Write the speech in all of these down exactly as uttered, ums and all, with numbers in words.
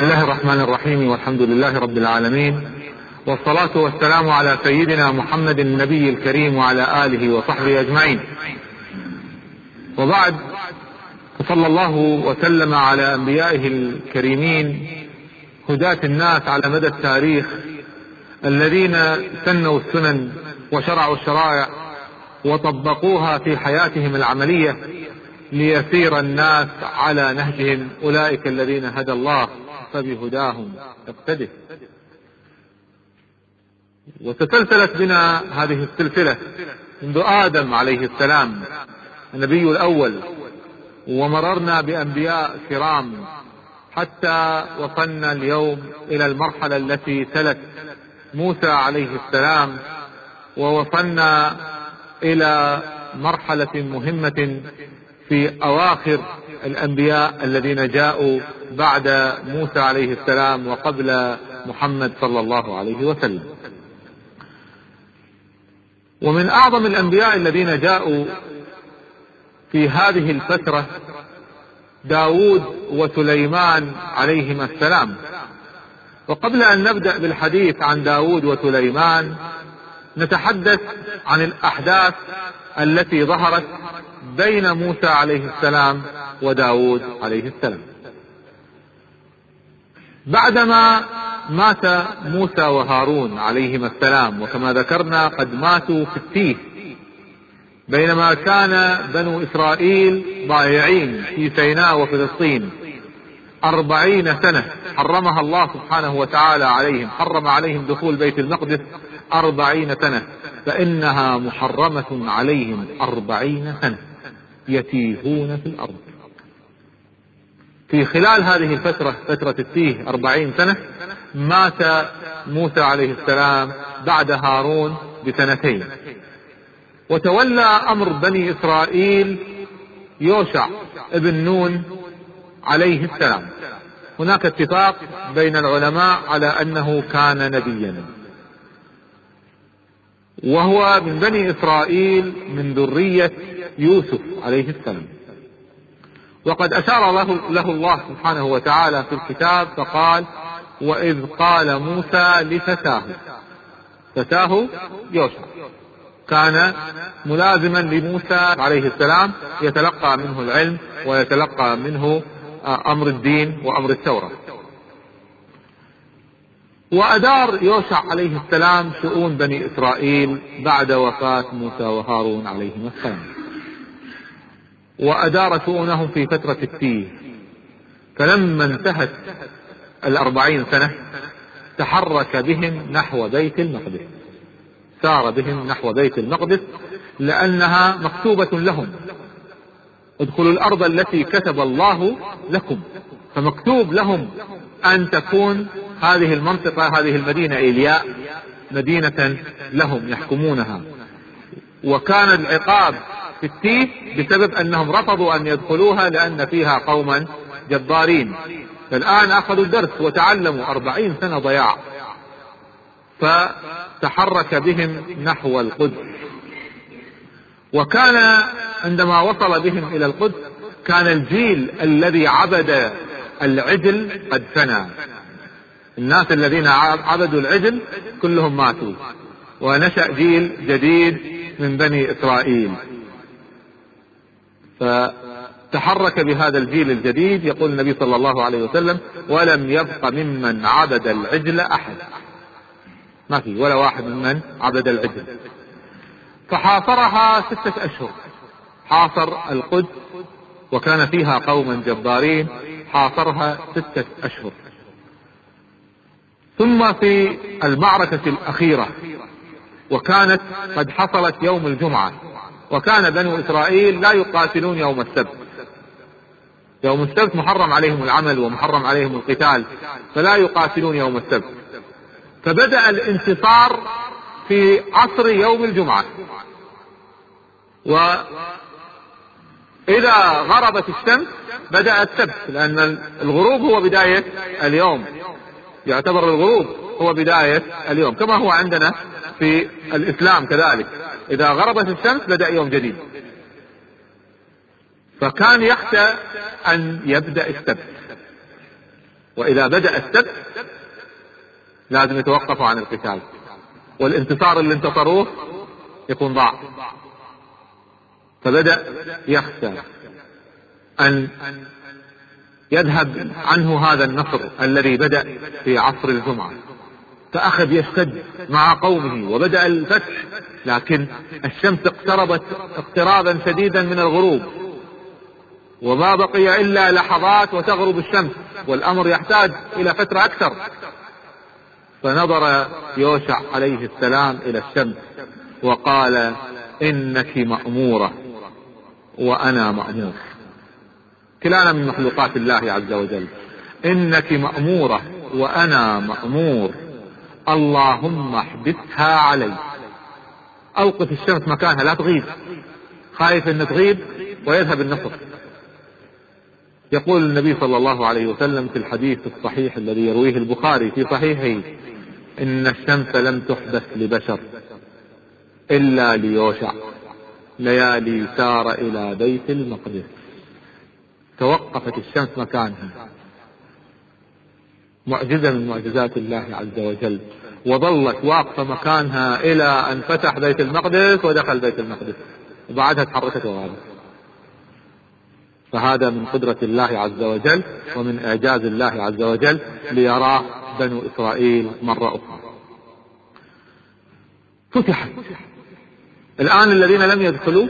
بسم الله الرحمن الرحيم، والحمد لله رب العالمين، والصلاة والسلام على سيدنا محمد النبي الكريم وعلى آله وصحبه أجمعين. وبعد، صلى الله وسلم على أنبيائه الكريمين هداة الناس على مدى التاريخ، الذين سنوا السنن وشرعوا الشرائع وطبقوها في حياتهم العملية ليسير الناس على نهجهم. أولئك الذين هدى الله فبهداهم اقتده. وتسلسلت بنا هذه السلسلة منذ آدم عليه السلام النبي الأول، ومررنا بأنبياء كرام حتى وصلنا اليوم إلى المرحلة التي تلت موسى عليه السلام، ووصلنا إلى مرحلة مهمة في أواخر الأنبياء الذين جاءوا بعد موسى عليه السلام وقبل محمد صلى الله عليه وسلم. ومن أعظم الأنبياء الذين جاءوا في هذه الفترة داود وسليمان عليهما السلام. وقبل أن نبدأ بالحديث عن داود وسليمان، نتحدث عن الأحداث التي ظهرت بين موسى عليه السلام وداود عليه السلام. بعدما مات موسى وهارون عليهما السلام، وكما ذكرنا قد ماتوا في التيه، بينما كان بنو إسرائيل ضائعين في سيناء وفلسطين أربعين سنة حرمها الله سبحانه وتعالى عليهم، حرم عليهم دخول بيت المقدس أربعين سنة، فإنها محرمة عليهم أربعين سنة يتيهون في الأرض. في خلال هذه الفترة، فترة التيه أربعين سنة، مات موسى عليه السلام بعد هارون بسنتين، وتولى أمر بني إسرائيل يوشع ابن نون عليه السلام. هناك اتفاق بين العلماء على أنه كان نبيا، وهو من بني إسرائيل من ذرية يوسف عليه السلام. وقد أشار له, له الله سبحانه وتعالى في الكتاب فقال: وإذ قال موسى لفتاه، فتاه يوشع كان ملازما لموسى عليه السلام، يتلقى منه العلم ويتلقى منه أمر الدين وأمر التوراة. وأدار يوشع عليه السلام شؤون بني إسرائيل بعد وفاة موسى وهارون عليهما السلام، وأدار شؤونهم في فترة التيه. فلما انتهت الأربعين سنة تحرك بهم نحو بيت المقدس، سار بهم نحو بيت المقدس، لأنها مكتوبة لهم: ادخلوا الأرض التي كتب الله لكم. فمكتوب لهم أن تكون هذه المنطقة، هذه المدينة إيلياء، مدينة لهم يحكمونها. وكان العقاب في التيه بسبب أنهم رفضوا أن يدخلوها لأن فيها قوما جبارين. فالآن أخذوا الدرس وتعلموا أربعين سنة ضياع، فتحرك بهم نحو القدس. وكان عندما وصل بهم إلى القدس كان الجيل الذي عبد العجل قد فنى. الناس الذين عبدوا العجل كلهم ماتوا، ونشأ جيل جديد من بني إسرائيل. فتحرك بهذا الجيل الجديد. يقول النبي صلى الله عليه وسلم: ولم يبق ممن عبد العجل أحد، ما في ولا واحد ممن عبد العجل. فحاصرها ستة أشهر، حاصر القدس وكان فيها قوما جبارين، حاصرها ستة أشهر. ثم في المعركة الأخيرة، وكانت قد حصلت يوم الجمعة، وكان بنو إسرائيل لا يقاتلون يوم السبت. يوم السبت محرم عليهم العمل ومحرم عليهم القتال، فلا يقاتلون يوم السبت. فبدأ الانتصار في عصر يوم الجمعة، وإذا غربت الشمس بدأ السبت، لأن الغروب هو بداية اليوم، يعتبر الغروب هو بداية اليوم، كما هو عندنا في الإسلام كذلك، إذا غربت الشمس بدأ يوم جديد. فكان يخشى أن يبدأ السبت، وإذا بدأ السبت لازم يتوقفوا عن القتال، والانتصار اللي انتصروه يكون ضعف. فبدأ يخشى أن يذهب عنه هذا النصر الذي بدأ في عصر الجمعة، فأخذ يشتد مع قومه وبدأ الفتح، لكن الشمس اقتربت اقترابا شديدا من الغروب، وما بقي إلا لحظات وتغرب الشمس، والأمر يحتاج إلى فترة أكثر. فنظر يوشع عليه السلام إلى الشمس وقال: إنك مأمورة وأنا مأمور. كلانا من مخلوقات الله عز وجل. إنك مأمورة وأنا مأمور، اللهم احبسها علي. أوقف الشمس مكانها لا تغيب، خايف أن تغيب ويذهب النصر. يقول النبي صلى الله عليه وسلم في الحديث الصحيح الذي يرويه البخاري في صحيحه: إن الشمس لم تحدث لبشر إلا ليوشع، ليالي سار إلى بيت المقدس. توقفت الشمس مكانها، معجزة من معجزات الله عز وجل، وظلت واقفة مكانها إلى أن فتح بيت المقدس ودخل بيت المقدس، وبعدها تحركت وغابت. فهذا من قدرة الله عز وجل ومن إعجاز الله عز وجل ليراه بنو إسرائيل مرة أخرى. فتحت. الآن الذين لم يدخلوا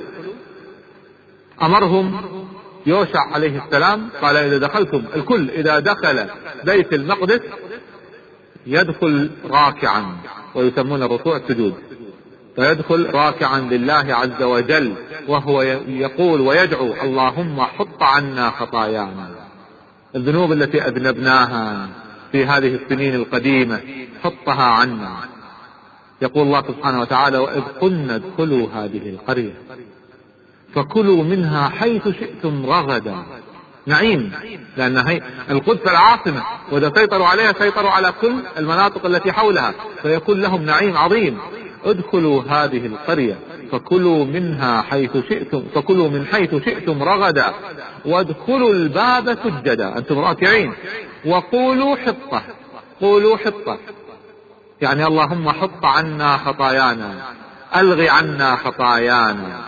أمرهم يوشع عليه السلام، قال: إذا دخلتم الكل إذا دخل بيت المقدس يدخل راكعا، ويسمون الركوع السجود، فيدخل راكعا لله عز وجل وهو يقول ويدعو: اللهم حط عنا خطايانا، الذنوب التي أذنبناها في هذه السنين القديمة حطها عنا. يقول الله سبحانه وتعالى: وإذ قلنا ادخلوا هذه القرية فكلوا منها حيث شئتم رغدا. نعيم، لأن هي القدس العاصمة، وإذا سيطروا عليها سيطروا على كل المناطق التي حولها، فيكون لهم نعيم عظيم. ادخلوا هذه القرية فكلوا منها حيث شئتم فكلوا من حيث شئتم رغدا وادخلوا الباب سجدا، أنتم راكعين، وقولوا حطة. قولوا حطة يعني اللهم حط عنا خطايانا، ألغي عنا خطايانا.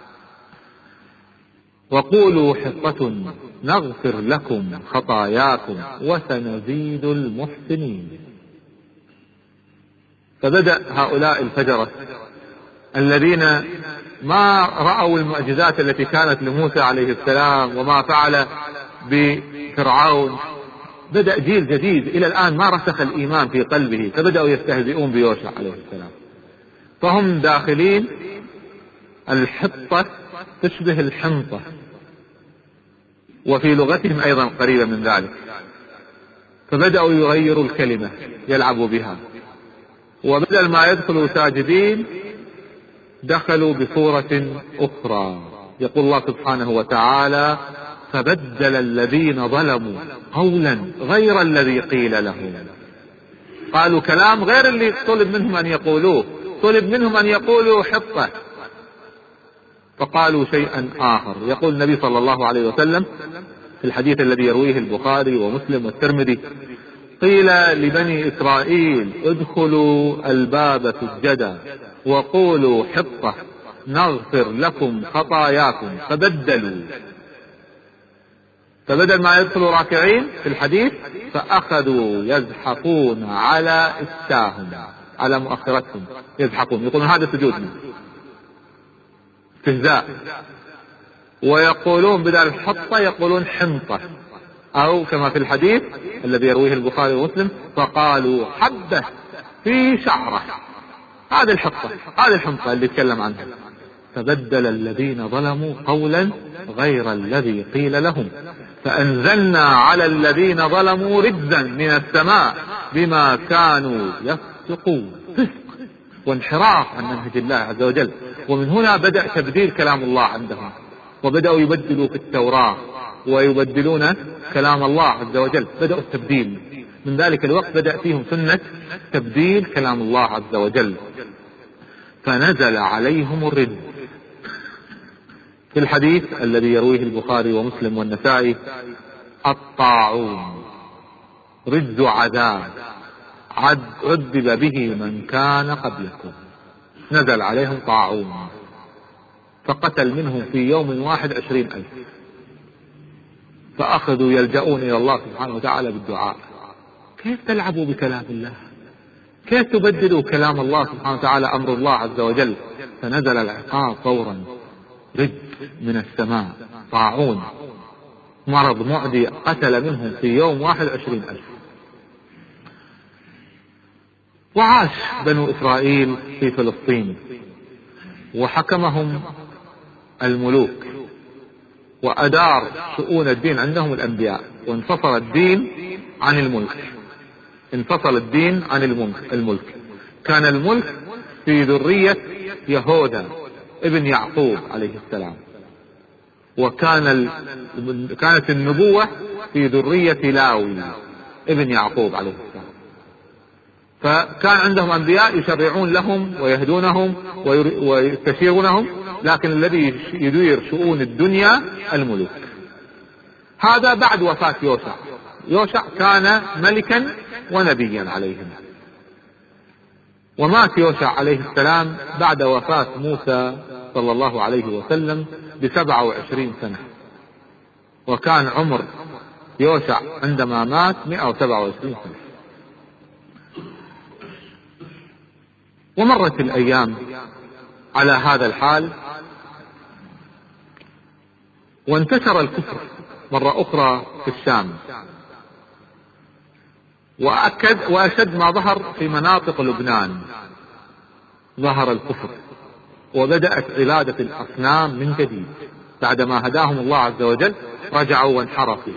وقولوا حطة نغفر لكم خطاياكم وسنزيد المحسنين. فبدأ هؤلاء الفجرة الذين ما رأوا المعجزات التي كانت لموسى عليه السلام وما فعل بفرعون، بدأ جيل جديد إلى الآن ما رسخ الإيمان في قلبه، فبدأوا يستهزئون بيوشع عليه السلام. فهم داخلين الحطة تشبه الحنطة، وفي لغتهم أيضا قريبة من ذلك، فبدأوا يغيروا الكلمة يلعبوا بها، وبدل ما يدخلوا ساجدين دخلوا بصورة أخرى. يقول الله سبحانه وتعالى: فبدل الذين ظلموا قولا غير الذي قيل لهم. قالوا كلام غير اللي طلب منهم أن يقولوه، طلب منهم أن يقولوا حطة، فقالوا شيئا آخر. يقول النبي صلى الله عليه وسلم في الحديث الذي يرويه البخاري ومسلم والترمذي: قيل لبني إسرائيل ادخلوا الباب سجدا وقولوا حطة نغفر لكم خطاياكم، فبدلوا، فبدل ما يدخلوا راكعين في الحديث فأخذوا يزحفون على إستاهم، على مؤخرتهم يزحفون، يقولون هذا سجودنا، استهزاء. ويقولون بدل الحطة يقولون حنطة، أو كما في الحديث الذي يرويه البخاري ومسلم: فقالوا حبة في شعره. هذه الحطة، هذه الحنطة اللي يتكلم عنها. فبدل الذين ظلموا قولا غير الذي قيل لهم فأنزلنا على الذين ظلموا رجزا من السماء بما كانوا يفسقون. فسق وانحراف عن منهج الله عز وجل. ومن هنا بدأ تبديل كلام الله عندهم، وبدأوا يبدلوا في التوراة ويبدلون كلام الله عز وجل، بدأوا التبديل. من ذلك الوقت بدأ فيهم سنة تبديل كلام الله عز وجل، فنزل عليهم الرجز. في الحديث الذي يرويه البخاري ومسلم والنسائي: الطاعون رجز عذاب عذب به من كان قبلكم، نزل عليهم طاعون فقتل منهم في يوم واحد عشرين ألف، فأخذوا يلجؤون إلى الله سبحانه وتعالى بالدعاء. كيف تلعبوا بكلام الله؟ كيف تبدلوا كلام الله سبحانه وتعالى أمر الله عز وجل؟ فنزل العقاب فورا، رجز من السماء، طاعون، مرض معدي قتل منهم في يوم واحد عشرين ألف. وعاش بنو إسرائيل في فلسطين وحكمهم الملوك، وأدار شؤون الدين عندهم الأنبياء، وانفصل الدين عن الملك، انفصل الدين عن الملك. كان الملك في ذرية يهوذا ابن يعقوب عليه السلام، وكان ال... كانت النبوة في ذرية لاوي ابن يعقوب عليه السلام. فكان عندهم أنبياء يشرعون لهم ويهدونهم ويستشيرونهم، لكن الذي يدير شؤون الدنيا الملوك. هذا بعد وفاة يوشع. يوشع كان ملكا ونبيا عليهم، ومات يوشع عليه السلام بعد وفاة موسى صلى الله عليه وسلم بسبعة وعشرين سنة، وكان عمر يوشع عندما مات مئة وسبعة وعشرين سنة. ومرت الأيام على هذا الحال، وانتشر الكفر مرة أخرى في الشام، وأكد وأشد ما ظهر في مناطق لبنان، ظهر الكفر وبدأت عبادة الأصنام من جديد. بعدما هداهم الله عز وجل رجعوا وانحرفوا.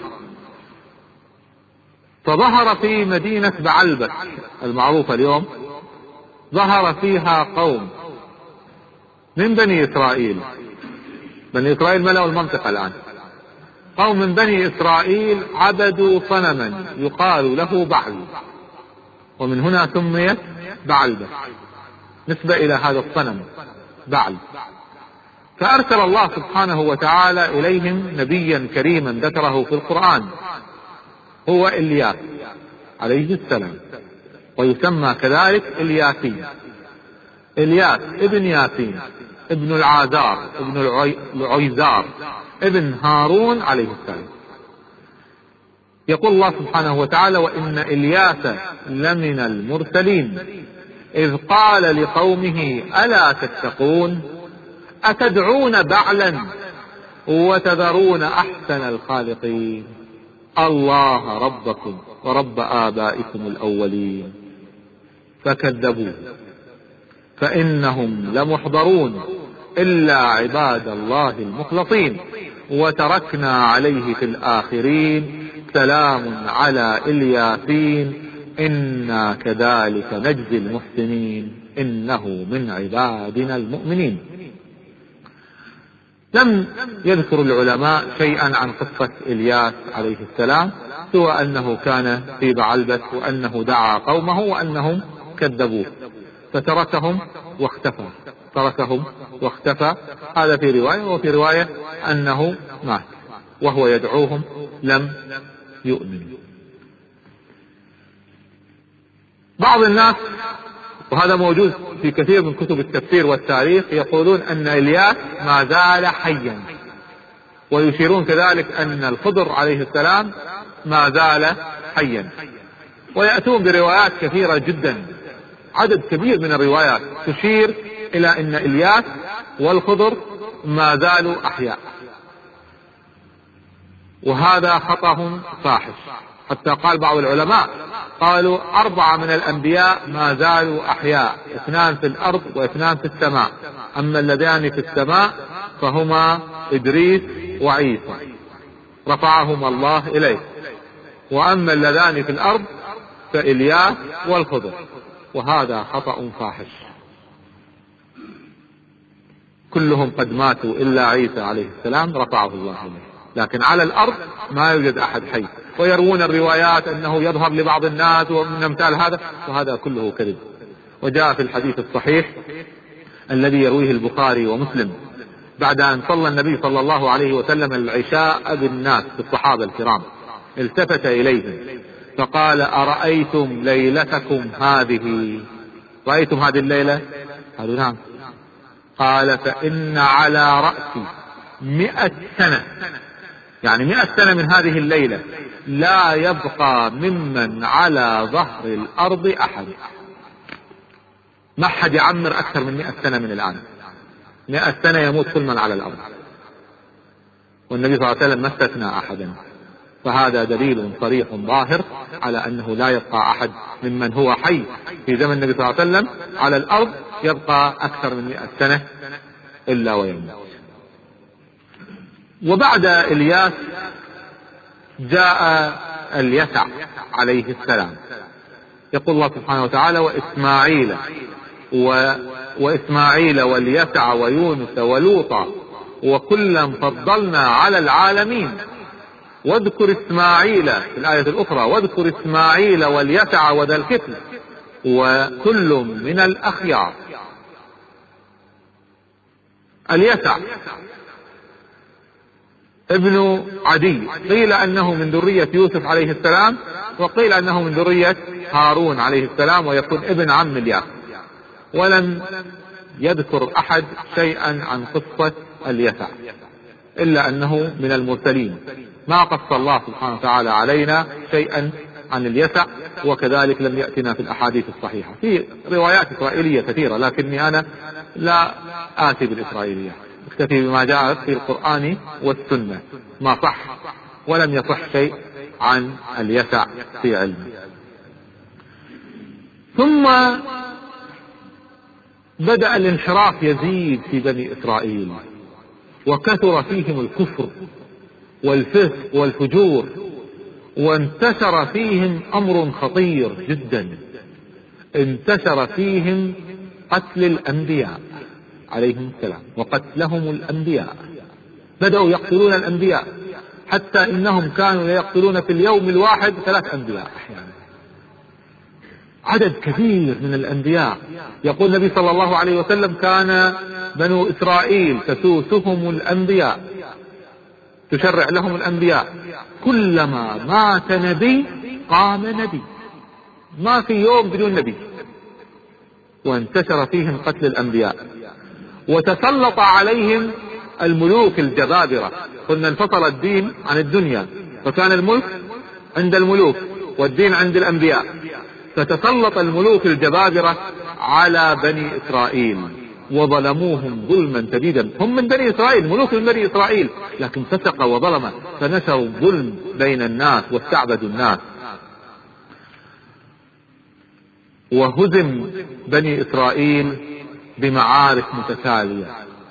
فظهر في مدينة بعلبك المعروفة اليوم، ظهر فيها قوم من بني إسرائيل. بني إسرائيل ملأوا المنطقة الآن. قوم من بني إسرائيل عبدوا صنما يقال له بعل، ومن هنا سميت بعلبك نسبة إلى هذا الصنم بعل. فأرسل الله سبحانه وتعالى إليهم نبيا كريما ذكره في القرآن، هو إلياس عليه السلام، ويسمى كذلك الياسين. إلياس ابن ياسين ابن العازار ابن العيزار ابن هارون عليه السلام. يقول الله سبحانه وتعالى: وإن إلياس لمن المرسلين إذ قال لقومه ألا تتقون أتدعون بعلا وتذرون أحسن الخالقين الله ربكم ورب آبائكم الأولين فكذبوه فإنهم لمحضرون إلا عباد الله المخلصين وتركنا عليه في الآخرين سلام على الياسين إنا كذلك نجزي المحسنين إنه من عبادنا المؤمنين. لم يذكر العلماء شيئا عن قصة إلياس عليه السلام سوى أنه كان في بعلبك، وأنه دعا قومه وأنهم كذبوه فتركهم واختفى تركهم واختفى. هذا في رواية، وفي رواية أنه مات وهو يدعوهم لم يؤمنوا. بعض الناس، وهذا موجود في كثير من كتب التفسير والتاريخ، يقولون أن إلياس ما زال حيا، ويشيرون كذلك أن الخضر عليه السلام ما زال حيا، ويأتون بروايات كثيرة جدا، عدد كبير من الروايات تشير إلى أن إلياس والخضر ما زالوا أحياء، وهذا خطأ فاحش. حتى قال بعض العلماء قالوا أربعة من الأنبياء ما زالوا أحياء، اثنان في الأرض واثنان في السماء، أما اللذان في السماء فهما إدريس وعيسى رفعهما الله إليه، وأما اللذان في الأرض فإلياس والخضر، وهذا خطأ فاحش. كلهم قد ماتوا إلا عيسى عليه السلام رفعه الله إليه، لكن على الأرض ما يوجد أحد حي. ويروون الروايات أنه يظهر لبعض الناس ومن أمثال هذا، وهذا كله كذب. وجاء في الحديث الصحيح الذي يرويه البخاري ومسلم بعد أن صلى النبي صلى الله عليه وسلم العشاء بالناس بالصحابة الكرام، التفت إليهم فقال أرأيتم ليلتكم هذه، رأيتم هذه الليلة؟ قالوا نعم. قال فإن على رأسي مئة سنة، يعني مئة سنة من هذه الليلة لا يبقى ممن على ظهر الأرض أحد، ما حد يعمر أكثر من مئة سنة من الآن، مئة سنة يموت كل من على الأرض، والنبي صلى الله عليه وسلم ما استثنى أحدا. فهذا دليل صريح ظاهر على أنه لا يبقى أحد ممن هو حي في زمن النبي صلى الله عليه وسلم على الأرض يبقى أكثر من مئة سنة إلا ويموت. وبعد إلياس جاء اليسع عليه السلام. يقول الله سبحانه وتعالى وإسماعيل و... وإسماعيل واليسع ويونس ولوطا وكلا فضلنا على العالمين. واذكر إسماعيل في الآية الأخرى واذكر إسماعيل واليسع وذا الكفل وكل من الأخيار. اليسع ابن عدي، قيل أنه من ذرية يوسف عليه السلام، وقيل أنه من ذرية هارون عليه السلام، ويكون ابن عم الياس. ولم يذكر أحد شيئا عن قصة اليسع إلا أنه من المرسلين، ما قص الله سبحانه وتعالى علينا شيئا عن اليسع، وكذلك لم يأتنا في الأحاديث الصحيحة. في روايات إسرائيلية كثيرة، لكني أنا لا آتي بالإسرائيلية، اكتفي بما جاء في القرآن والسنة، ما صح ولم يصح شيء عن اليسع في علم. ثم بدأ الانحراف يزيد في بني إسرائيل، وكثر فيهم الكفر والفسق والفجور، وانتشر فيهم أمر خطير جدا، انتشر فيهم قتل الأنبياء عليهم السلام وقتلهم الأنبياء. بدأوا يقتلون الأنبياء، حتى إنهم كانوا يقتلون في اليوم الواحد ثلاث أنبياء أحيانا، عدد كبير من الأنبياء. يقول النبي صلى الله عليه وسلم كان بنو إسرائيل تسوسهم الأنبياء، تشرع لهم الأنبياء، كلما مات نبي قام نبي، ما في يوم بدون نبي. وانتشر فيهم قتل الأنبياء، وتسلط عليهم الملوك الجبابرة. قلنا انفصل الدين عن الدنيا، فكان الملك عند الملوك والدين عند الأنبياء، فتسلط الملوك الجبابرة على بني إسرائيل وظلموهم ظلما شديدا. هم من بني إسرائيل، ملوك من بني إسرائيل، لكن فسق وظلم، فنشروا الظلم بين الناس واستعبدوا الناس. وهزم بني إسرائيل بمعارك متتالية،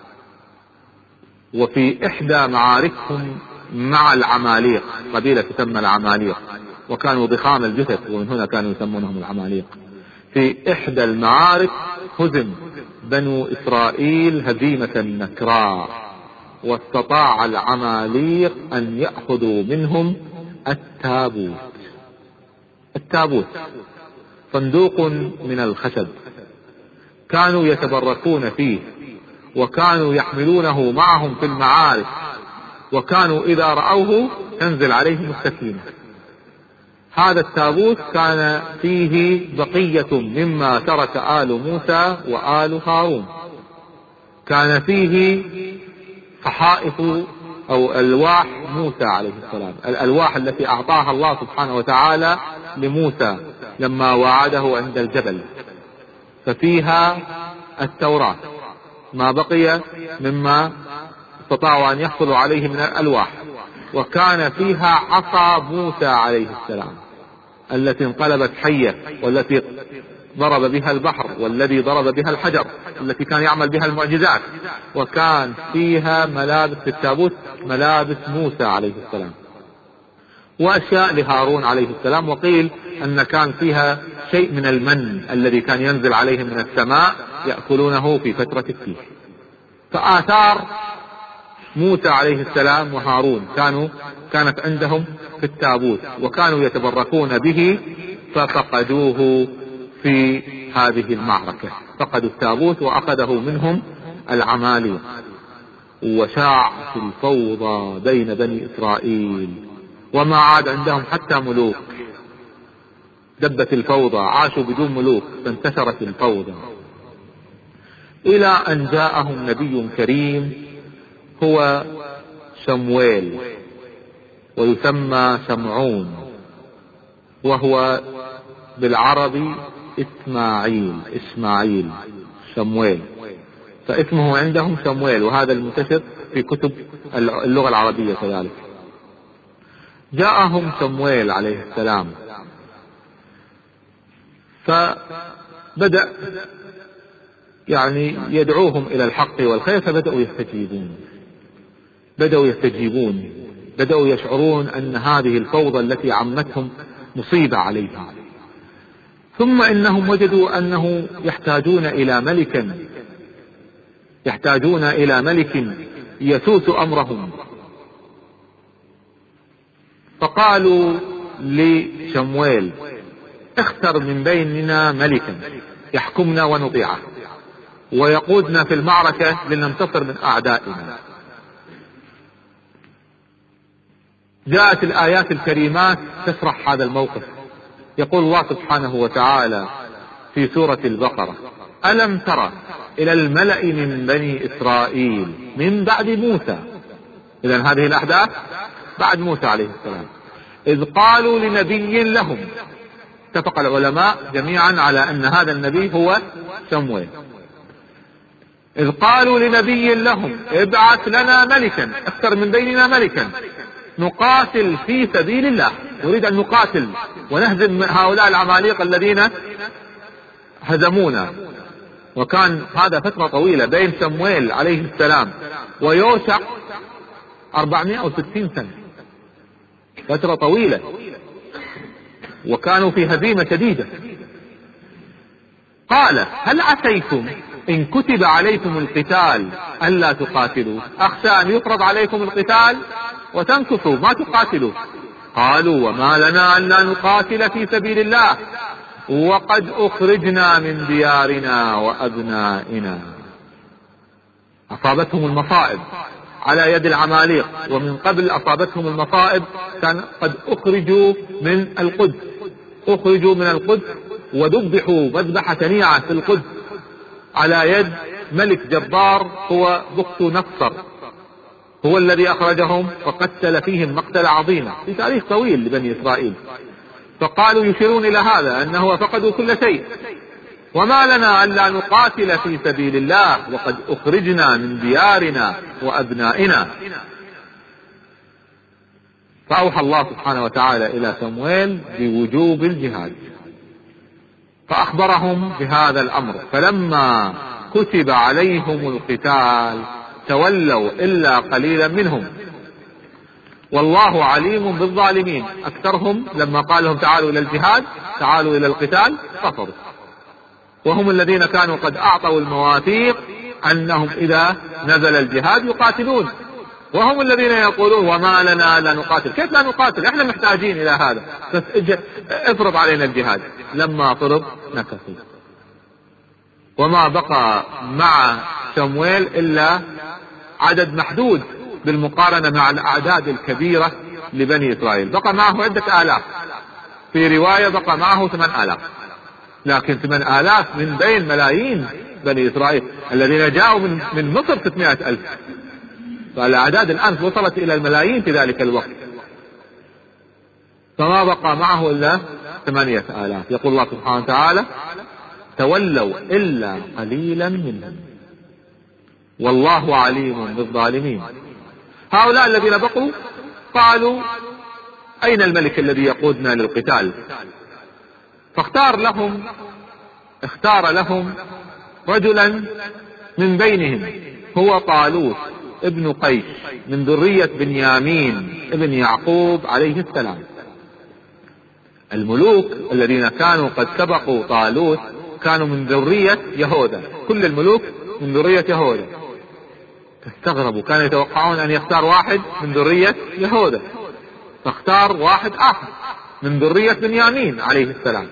وفي إحدى معاركهم مع العماليق، قبيلة تسمى العماليق، وكانوا ضخام الجثث، ومن هنا كانوا يسمونهم العماليق. في إحدى المعارك هزم بنو إسرائيل هزيمة نكراء، واستطاع العماليق أن يأخذوا منهم التابوت. التابوت صندوق من الخشب كانوا يتبركون فيه، وكانوا يحملونه معهم في المعارك، وكانوا إذا رأوه تنزل عليهم السكينة. هذا التابوت كان فيه بقية مما ترك آل موسى وآل هارون، كان فيه صحائف أو ألواح موسى عليه السلام، الألواح التي أعطاها الله سبحانه وتعالى لموسى لما وعده عند الجبل، ففيها التوراة ما بقي مما استطاعوا أن يحصلوا عليه من الألواح. وكان فيها عصا موسى عليه السلام التي انقلبت حية، والتي ضرب بها البحر، والذي ضرب بها الحجر، التي كان يعمل بها المعجزات. وكان فيها ملابس في التابوت، ملابس موسى عليه السلام، وأشياء لهارون عليه السلام. وقيل أن كان فيها شيء من المن الذي كان ينزل عليهم من السماء يأكلونه في فترة التيه. فآثار موسى عليه السلام وهارون كانوا كانت عندهم في التابوت، وكانوا يتبركون به، ففقدوه في هذه المعركة، فقدوا التابوت وأخذه منهم العماليق. وشاع في الفوضى بين بني إسرائيل، وما عاد عندهم حتى ملوك، دبت الفوضى، عاشوا بدون ملوك فانتشرت الفوضى، إلى أن جاءهم نبي كريم هو شمويل، ويسمى شمعون، وهو بالعربي إسماعيل إسماعيل شمويل، فاسمه عندهم شمويل، وهذا المنتشر في كتب اللغة العربية كذلك. جاءهم شمويل عليه السلام، فبدأ يعني يدعوهم إلى الحق والخير، فبدأوا يستجيبون بدأوا يستجيبون بدأوا يشعرون أن هذه الفوضى التي عمتهم مصيبة عليهم. ثم إنهم وجدوا أنه يحتاجون إلى ملك يحتاجون إلى ملك يسوس أمرهم، فقالوا لشمويل: اختر من بيننا ملكا يحكمنا ونطيعه ويقودنا في المعركة لننتصر من أعدائنا. جاءت الآيات الكريمات تشرح هذا الموقف. يقول الله سبحانه وتعالى في سورة البقرة: ألم ترى إلى الملأ من بني إسرائيل من بعد موسى. إذن هذه الأحداث بعد موسى عليه السلام، إذ قالوا لنبي لهم. اتفق العلماء جميعا على أن هذا النبي هو شمويل. إذ قالوا لنبي لهم: ابعث لنا ملكا، اختر من بيننا ملكا نقاتل في سبيل الله. نريد أن نقاتل ونهزم هؤلاء العماليق الذين هزمونا. وكان هذا فترة طويلة بين شمويل عليه السلام ويوشع أربعمائة وستين سنة، فترة طويلة، وكانوا في هزيمة شديدة. قال: هل عسيتم إن كتب عليكم القتال ألا تقاتلوا؟ أخشى أن يفرض عليكم القتال وتنكثوا ما تقاتلوا. قالوا: وما لنا ألا نقاتل في سبيل الله وقد أخرجنا من ديارنا وأبنائنا. أصابتهم المصائب على يد العماليق، ومن قبل أصابتهم المصائب كان قد أخرجوا من القدس أخرجوا من القدس وذبحوا مذبحة شنيعة في القدس على يد ملك جبار هو بخت نصر، هو الذي أخرجهم وقتل فيهم مقتل عظيمة في تاريخ طويل لبني إسرائيل. فقالوا يشيرون إلى هذا أنه فقدوا كل شيء. وما لنا ألا نقاتل في سبيل الله وقد أخرجنا من ديارنا وأبنائنا. فأوحى الله سبحانه وتعالى إلى شمويل بوجوب الجهاد، فأخبرهم بهذا الأمر. فلما كتب عليهم القتال تولوا إلا قليلا منهم والله عليم بالظالمين. أكثرهم لما قال لهم تعالوا إلى الجهاد، تعالوا إلى القتال، رفضوا، وهم الذين كانوا قد أعطوا المواثيق أنهم إذا نزل الجهاد يقاتلون، وهم الذين يقولون: وما لنا لا نقاتل. كيف لا نقاتل؟ احنا محتاجين إلى هذا، بس افرض علينا الجهاد. لما فرض نكثوا، وما بقى مع شمويل إلا عدد محدود بالمقارنة مع الأعداد الكبيرة لبني إسرائيل. بقى معه عدة آلاف، في رواية بقى معه ثمان آلاف، لكن ثمان آلاف من بين ملايين بني إسرائيل الذين جاءوا من, من مصر ستمائة ألف. فالأعداد الآن وصلت إلى الملايين في ذلك الوقت، فما بقى معه إلا ثمانية آلاف. يقول الله سبحانه وتعالى: تولوا إلا قليلا منهم والله عليم بالظالمين. هؤلاء الذين بقوا قالوا: أين الملك الذي يقودنا للقتال؟ فاختار لهم اختار لهم رجلا من بينهم هو طالوت ابن قيس من ذرية بنيامين ابن يعقوب عليه السلام. الملوك الذين كانوا قد سبقوا طالوت كانوا من ذرية يهوذا، كل الملوك من ذرية يهوذا. تستغربوا، كانوا يتوقعون أن يختار واحد من ذرية يهوذا، فاختار واحد آخر من ذرية بنيامين عليه السلام.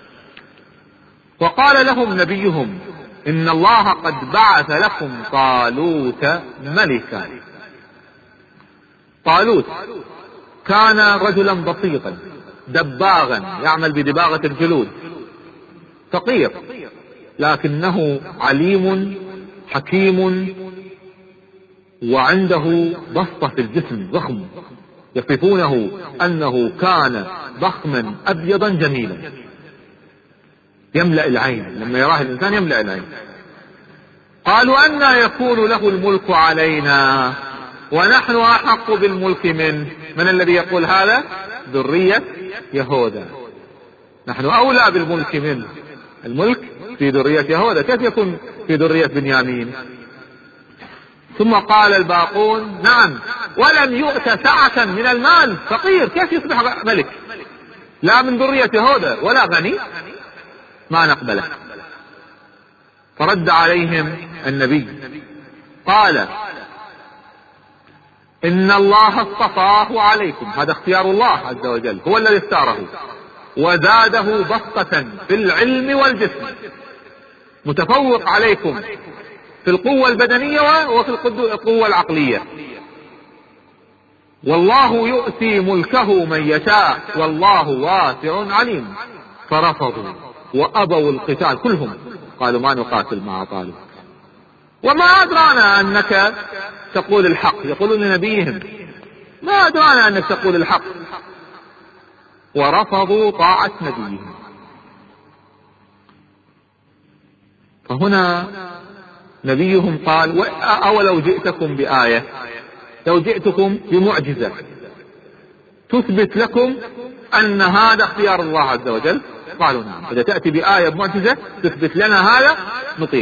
وقال لهم نبيهم: إن الله قد بعث لكم طالوت ملكا. طالوت كان رجلا بسيطا دباغا يعمل بدباغة الجلود، فقير، لكنه عليم حكيم وعنده بسطة في الجسم ضخم، يصفونه أنه كان ضخما أبيضا جميلا يملأ العين، لما يراه الإنسان يملأ العين. قالوا أنى يكون له الملك علينا ونحن أحق بالملك منه. من الذي يقول هذا؟ ذرية يهوذا، نحن أولى بالملك منه، الملك في ذرية يهوذا، كيف يكون في ذرية بنيامين؟ ثم قال الباقون نعم ولم يؤت سعة من المال، فقير كيف يصبح ملك؟ لا من ذرية يهوذا ولا غني، ما نقبله. فرد عليهم النبي قال إن الله اصطفاه عليكم، هذا اختيار الله عز وجل، هو الذي اختاره، وزاده بسطة في العلم والجسم، متفوق عليكم في القوة البدنية وفي القوة العقلية. والله يؤتي ملكه من يشاء والله واسع عليم. فرفضوا وأبوا القتال كلهم، قالوا ما نقاتل مع طالب، وما أدرانا أنك تقول الحق، يقولون لنبيهم ما أدرانا أنك تقول الحق، ورفضوا طاعة نبيهم. فهنا نبيهم قال أولو جئتكم بآية، لو جئتكم بمعجزة تثبت لكم أن هذا اختيار الله عز وجل، قالوا نعم، إذا تأتي بآية بمعجزة تثبت لنا هذا نطيع.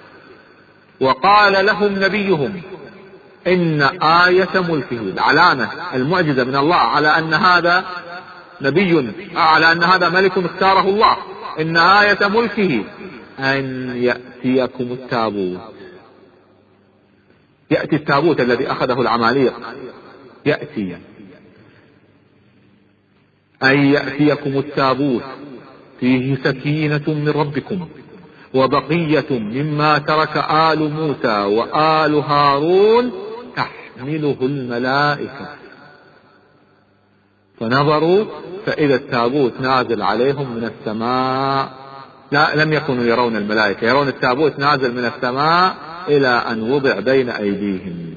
وقال لهم نبيهم إن آية ملكه، العلامة المعجزة من الله على أن هذا نبي، على أن هذا ملك اختاره الله، إن آية ملكه أن يأتيكم التابوت، يأتي التابوت الذي أخذه العماليق، يأتي أن يأتيكم التابوت فيه سكينة من ربكم وبقية مما ترك آل موسى وآل هارون تحمله الملائكة. فنظروا فإذا التابوت نازل عليهم من السماء، لا لم يكونوا يرون الملائكة، يرون التابوت نازل من السماء إلى أن وضع بين أيديهم.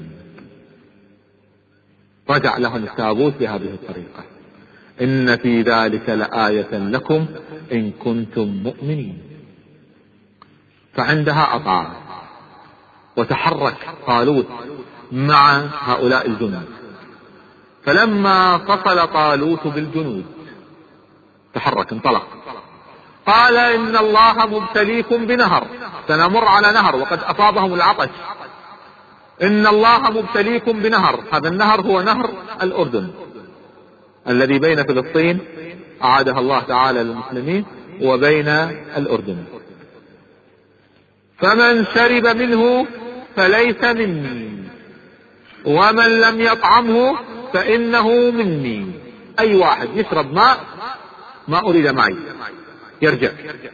رجع لهم التابوت بهذه الطريقة. إن في ذلك لآية لكم إن كنتم مؤمنين. فعندها أطاع وتحرك طالوت مع هؤلاء الجنود. فلما فصل طالوت بالجنود تحرك انطلق، قال إن الله مبتليكم بنهر، سنمر على نهر وقد أصابهم العطش، إن الله مبتليكم بنهر، هذا النهر هو نهر الأردن الذي بين فلسطين أعادها الله تعالى للمسلمين وبين الأردن، فمن شرب منه فليس مني ومن لم يطعمه فإنه مني. أي واحد يشرب ماء ما أريد معي يرجع.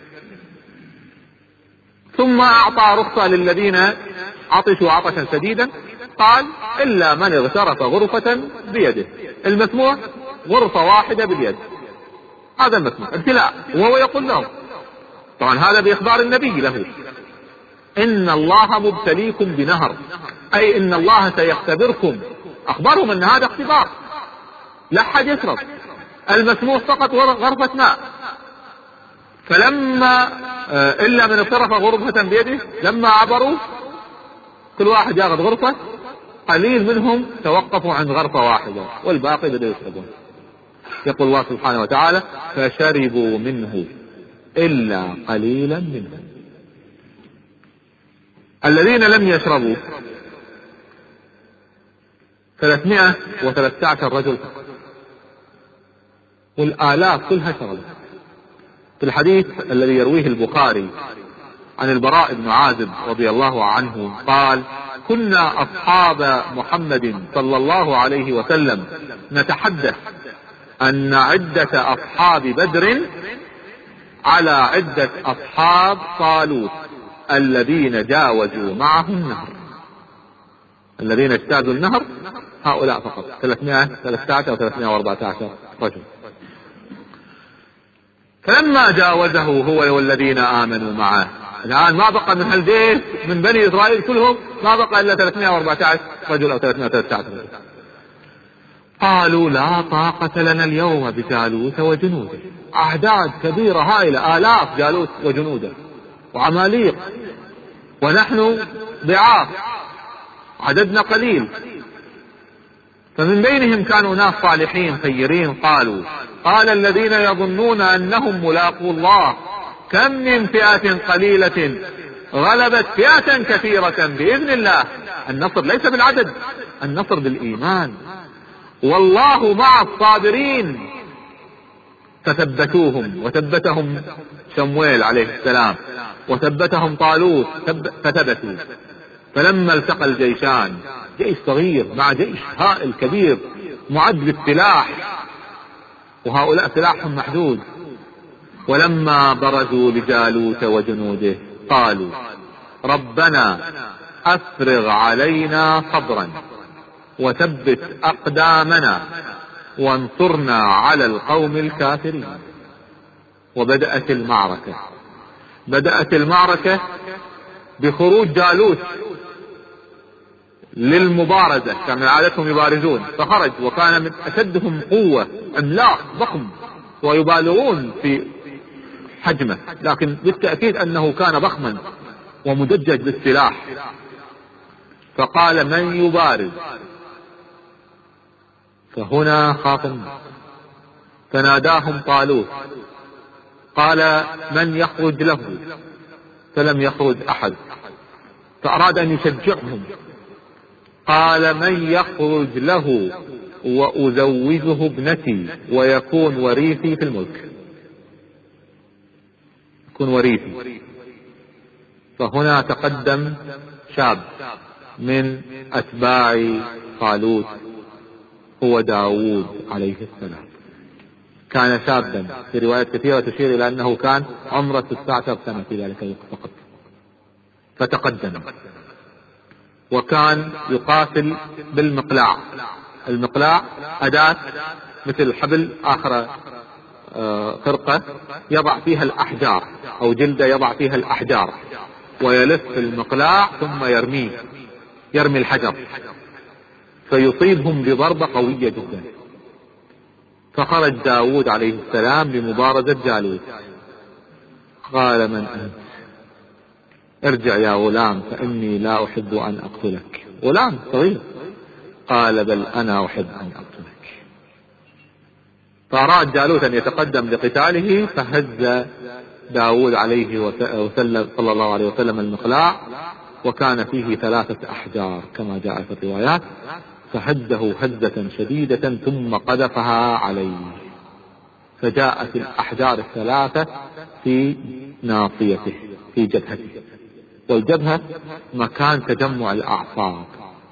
ثم أعطى رخصة للذين عطشوا عطشا شديدا، قال إلا من اغترف غرفة بيده، المسموح غرفة واحدة باليد، هذا المسموح ابتلاء. وهو يقول لهم طبعا هذا بإخبار النبي له إن الله مبتليكم بنهر، أي إن الله سيختبركم، أخبرهم أن هذا اختبار، لا حد يشرب، المسموح فقط غرفة ماء. فلما إلا من اغترف غرفة بيده، لما عبروا كل واحد ياخذ غرفة، قليل منهم توقفوا عند غرفة واحدة والباقي بدأوا يشربون. يقول الله سبحانه وتعالى فشربوا منه إلا قليلا منهم. الذين لم يشربوا ثلاثمائة وثلاثة عشر رجل فقط، والآلاف كلها شربوا. في الحديث الذي يرويه البخاري عن البراء بن عازب رضي الله عنه قال كنا أصحاب محمد صلى الله عليه وسلم نتحدث أن عدة أصحاب بدر على عدة أصحاب طالوت الذين جاوزوا معه النهر، الذين اجتازوا النهر هؤلاء فقط ثلاثمائة وثلاثة عشر و ثلاثمائة وأربعة عشر رجل. فلما جاوزه هو والذين آمنوا معه، الآن ما بقى من هالجيش من بني إسرائيل كلهم ما بقى إلا ثلاثمائة وأربعة عشر رجل أو ثلاثمائة وثلاثة عشر رجل. قالوا لا طاقة لنا اليوم بجالوت وجنوده، أعداد كبيرة هائلة، آلاف جالوت وجنوده وعماليق، ونحن ضعاف عددنا قليل. فمن بينهم كانوا ناس صالحين خيرين قالوا قال الذين يظنون أنهم ملاقو الله كم من فئة قليلة غلبت فئة كثيرة بإذن الله. النصر ليس بالعدد، النصر بالإيمان، والله مع الصابرين. فثبتوهم وثبتهم شمويل عليه السلام وثبتهم طالوت فثبتوا. فلما التقى الجيشان، جيش صغير مع جيش هائل كبير معد بالسلاح، وهؤلاء سلاحهم محدود، ولما برزوا لجالوت وجنوده قالوا ربنا أفرغ علينا صبرا وثبت أقدامنا وانصرنا على القوم الكافرين. وبدأت المعركة بدأت المعركة بخروج جالوت للمبارزة، كان عادتهم يبارزون، فخرج وكان من أشدهم قوة، عملاق ضخم ويبالغون في حجمه، لكن بالتأكيد أنه كان ضخما ومدجج بالسلاح. فقال من يبارز؟ فهنا خاف الناس، فناداهم طالوت قال من يخرج له؟ فلم يخرج أحد، فأراد أن يشجعهم قال من يخرج له وأزوجه ابنتي ويكون وريثي في الملك، يكون وريثي. فهنا تقدم شاب من أتباع طالوت هو داود عليه السلام. كان شابا، في روايات كثيرة تشير إلى أنه كان عمره تسعة عشر سنة في ذلك الوقت فقط. فتقدم وكان يقاتل بالمقلاع. المقلاع أداة مثل حبل آخر خرقة يضع فيها الأحجار أو جلدة يضع فيها الأحجار، ويلف المقلاع ثم يرميه، يرمي الحجر فيصيبهم بضربة قوية جدا. فخرج داود عليه السلام لمبارزة جالوت. قال من أنت؟ ارجع يا غلام فإني لا أحب أن أقتلك. غلام صغير. قال بل أنا أحب أن أقتلك. فأراد جالوت أن يتقدم لقتاله، فهز داود عليه وسلم صلى الله عليه وسلم المقلاع، وكان فيه ثلاثة أحجار كما جاء في الروايات، فهده هزة شديدة ثم قذفها عليه، فجاءت الأحجار الثلاثة في ناصيته في جبهته، والجبهة مكان تجمع الأعصاب،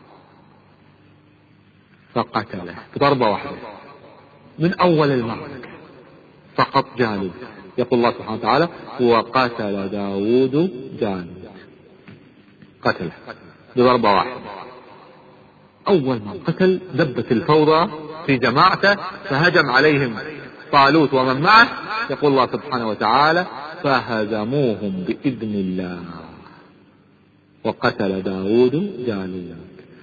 فقتله بضربة واحدة من أول المعركة فقط جالوت. يقول الله سبحانه وتعالى وقتل داود جالوت، قتله بضربة واحدة. أول ما قتل دبت الفوضى في جماعته، فهجم عليهم طالوت ومن معه. يقول الله سبحانه وتعالى فهزموهم بإذن الله وقتل داود جالوت.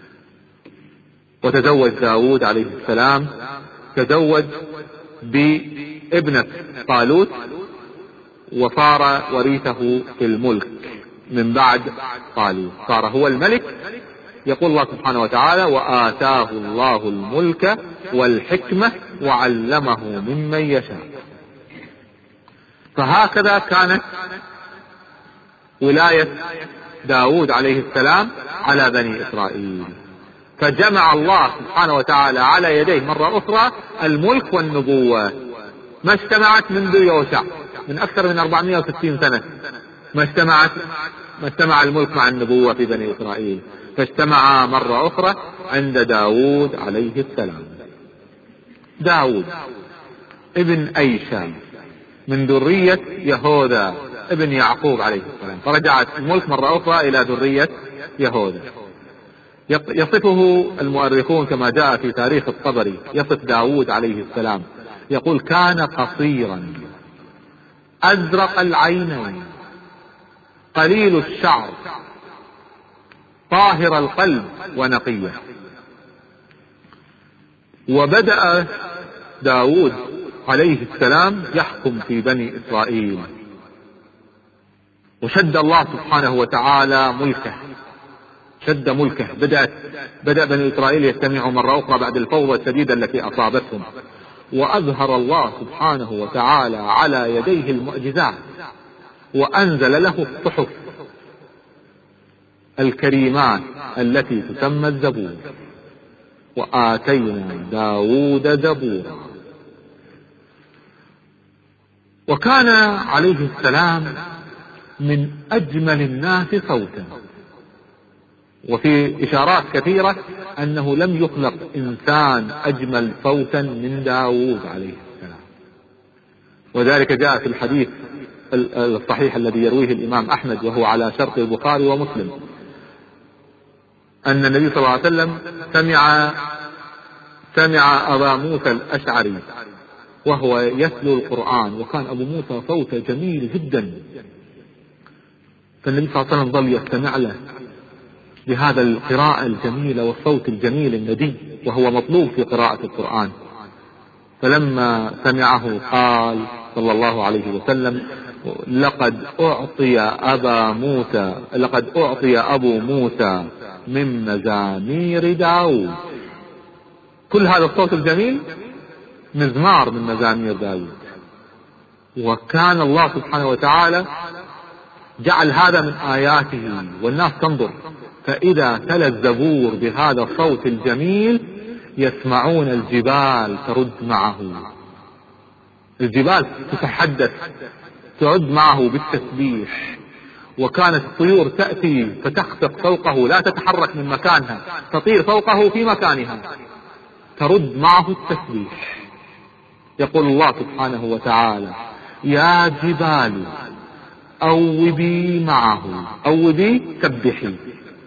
وتزوج داود عليه السلام، تزوج بابنة طالوت وصار وريثه في الملك من بعد طالوت، صار هو الملك. يقول الله سبحانه وتعالى وآتاه الله الملك والحكمة وعلمه ممن يشاء. فهكذا كانت ولاية داود عليه السلام على بني إسرائيل، فجمع الله سبحانه وتعالى على يديه مرة أخرى الملك والنبوة. ما اجتمعت منذ يوشع من أكثر من أربعمائة وستين سنة، ما اجتمعت ما اجتمع الملك مع النبوة في بني إسرائيل، فاجتمعا مرة أخرى عند داود عليه السلام. داود ابن أيشا من ذرية يهوذا ابن يعقوب عليه السلام، فرجعت الملك مرة أخرى إلى ذرية يهوذا. يصفه المؤرخون كما جاء في تاريخ الطبري، يصف داود عليه السلام يقول كان قصيرا أزرق العينين قليل الشعر طاهر القلب ونقيه. وبدأ داود عليه السلام يحكم في بني إسرائيل، وشد الله سبحانه وتعالى ملكه، شد ملكه. بدأت بدأ بني إسرائيل يجتمعوا مرة أخرى بعد الفوضى الشديدة التي أصابتهم، وأظهر الله سبحانه وتعالى على يديه المعجزات، وأنزل له الصحف الكريمات التي تسمى الزبور. وآتينا داود زبورا. وكان عليه السلام من أجمل الناس صوتا، وفي إشارات كثيرة أنه لم يخلق إنسان أجمل صوتا من داود عليه السلام. وذلك جاء في الحديث الصحيح الذي يرويه الإمام أحمد وهو على شرط البخاري ومسلم، أن النبي صلى الله عليه وسلم سمع سمع أبا موسى الأشعري وهو يتلو القرآن، وكان أبو موسى صوته جميل جدا، فالنبي صلى الله عليه وسلم ظل يستمع له بهذا القراءة الجميلة والصوت الجميل الندي، وهو مطلوب في قراءة القرآن. فلما سمعه قال صلى الله عليه وسلم: لقد أعطي أبا موسى لقد أعطي أبو موسى من مزامير داود. كل هذا الصوت الجميل مزمار من مزامير داود. وكان الله سبحانه وتعالى جعل هذا من آياته، والناس تنظر، فإذا تلا الزبور بهذا الصوت الجميل يسمعون الجبال ترد معه، الجبال تتحدث تعد معه بالتسبيح. وكانت الطيور تأتي فتخفق فوقه، لا تتحرك من مكانها، تطير فوقه في مكانها، ترد معه التسبيح. يقول الله سبحانه وتعالى: يا جبال أوبي معه. أوبي سبحي،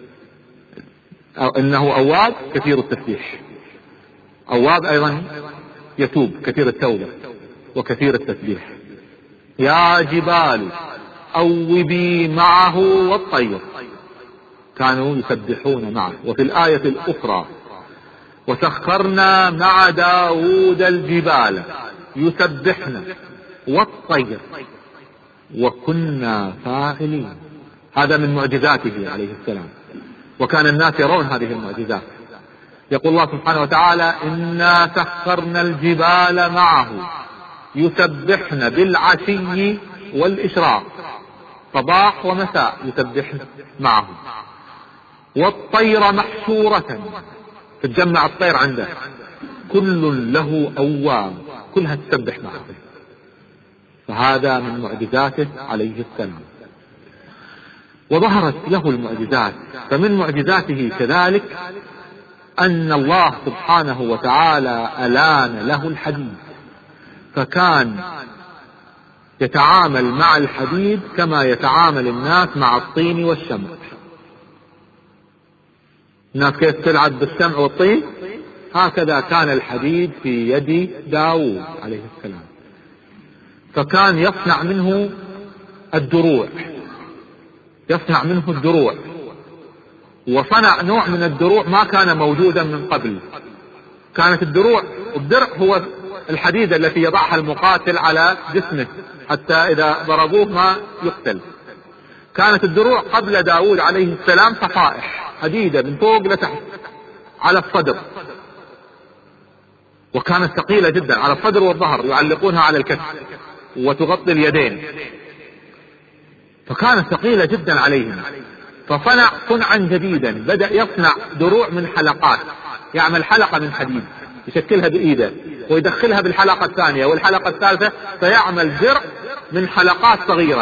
أو إنه أواب كثير التسبيح. أواب أيضا يتوب، كثير التوبة وكثير التسبيح. يا جبال أوبي معه والطير، كانوا يسبحون معه. وفي الآية الأخرى: وسخرنا مع داود الجبال يسبحن والطير وكنا فاعلين. هذا من معجزاته عليه السلام، وكان الناس يرون هذه المعجزات. يقول الله سبحانه وتعالى: إنا سخرنا الجبال معه يسبحن بالعشي والإشراق، صباح ومساء يسبحن معه. والطير محشورة، تتجمع الطير عنده، كل له أواب، كلها تسبح معه. فهذا من معجزاته عليه السلام. وظهرت له المعجزات، فمن معجزاته كذلك أن الله سبحانه وتعالى ألان له الحديد، فكان يتعامل مع الحديد كما يتعامل الناس مع الطين والشمع. الناس كيف تلعب بالشمع والطين، هكذا كان الحديد في يد داود عليه السلام. فكان يصنع منه الدروع، يصنع منه الدروع وصنع نوع من الدروع ما كان موجودا من قبل. كانت الدروع، الدرع هو الحديدة التي يضعها المقاتل على جسمه حتى إذا ضربوه ما يقتل. كانت الدروع قبل داود عليه السلام صفائح حديدة من فوق لتحت على الصدر، وكانت ثقيلة جدا على الصدر والظهر، يعلقونها على الكتف وتغطي اليدين، فكانت ثقيلة جدا عليهم. فصنع صنعا جديدا، بدأ يصنع دروع من حلقات، يعمل حلقة من حديد يشكلها بإيده ويدخلها بالحلقة الثانية والحلقة الثالثة، فيعمل درع من حلقات صغيرة،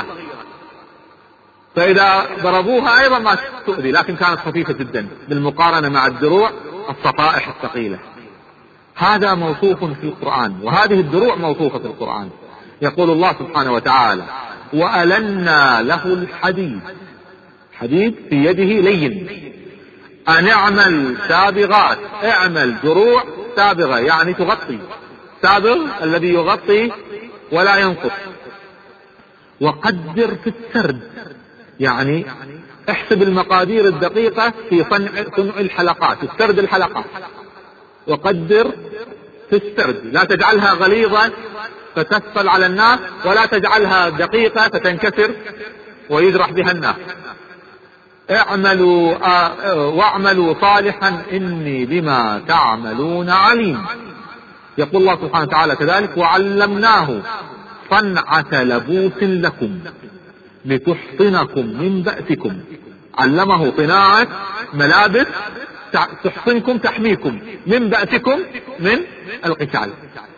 فإذا ضربوها أيضا ما تؤذي، لكن كانت خفيفة جدا بالمقارنة مع الدروع الصفائح الثقيلة. هذا موصوف في القرآن، وهذه الدروع موصوفة في القرآن. يقول الله سبحانه وتعالى: وألنا له الحديد، حديد في يده لين، أن اعمل سابغات، اعمل دروع سابغة يعني تغطي، سابغ الذي يغطي ولا ينقص، وقدر في السرد، يعني احسب المقادير الدقيقة في صنع, صنع الحلقات، السرد الحلقات، وقدر في السرد، لا تجعلها غليظة فتثقل على الناس، ولا تجعلها دقيقة فتنكسر ويجرح بها الناس. اعملوا آه واعملوا صالحا إني بما تعملون عليم. يقول الله سبحانه وتعالى كذلك: وعلمناه صنعة لبوس لكم لتحصنكم من بأسكم. علمه صناعة ملابس تحصنكم تحميكم من بأسكم من القتال.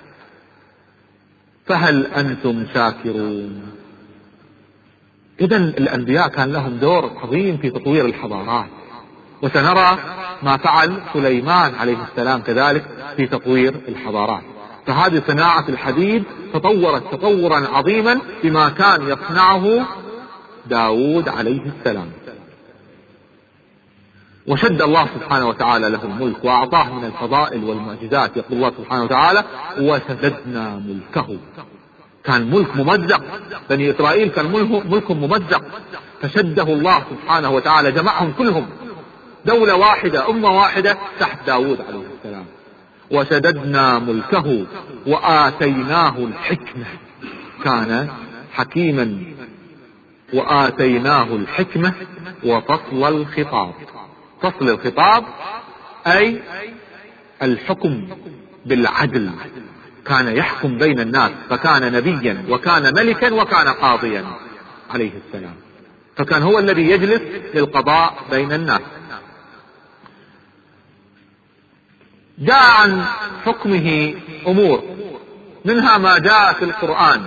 فهل أنتم شاكرون؟ إذن الأنبياء كان لهم دور عظيم في تطوير الحضارات، وسنرى ما فعل سليمان عليه السلام كذلك في تطوير الحضارات. فهذه صناعة الحديد تطورت تطورا عظيما بما كان يصنعه داود عليه السلام. وشد الله سبحانه وتعالى له الملك وأعطاه من الفضائل والمعجزات. يقول الله سبحانه وتعالى: وشددنا ملكه. كان ملك ممزق، بني إسرائيل كان ملكهم ممزق، فشده الله سبحانه وتعالى، جمعهم كلهم دولة واحدة أمة واحدة تحت داود عليه السلام. وشددنا ملكه وآتيناه الحكمة، كان حكيما. وآتيناه الحكمة وفصل الخطاب. فصل الخطاب أي الحكم بالعدل، كان يحكم بين الناس، فكان نبيا وكان ملكا وكان قاضيا عليه السلام، فكان هو الذي يجلس للقضاء بين الناس. جاء عن حكمه أمور، منها ما جاء في القرآن.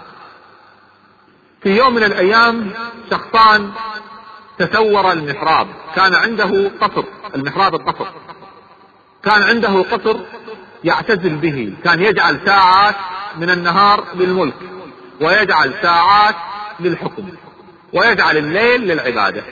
في يوم من الأيام شخصان تسور المحراب، كان عنده قصر، المحراب القصر، كان عنده قصر يعتزل به، كان يجعل ساعات من النهار للملك، ويجعل ساعات للحكم، ويجعل الليل للعبادة.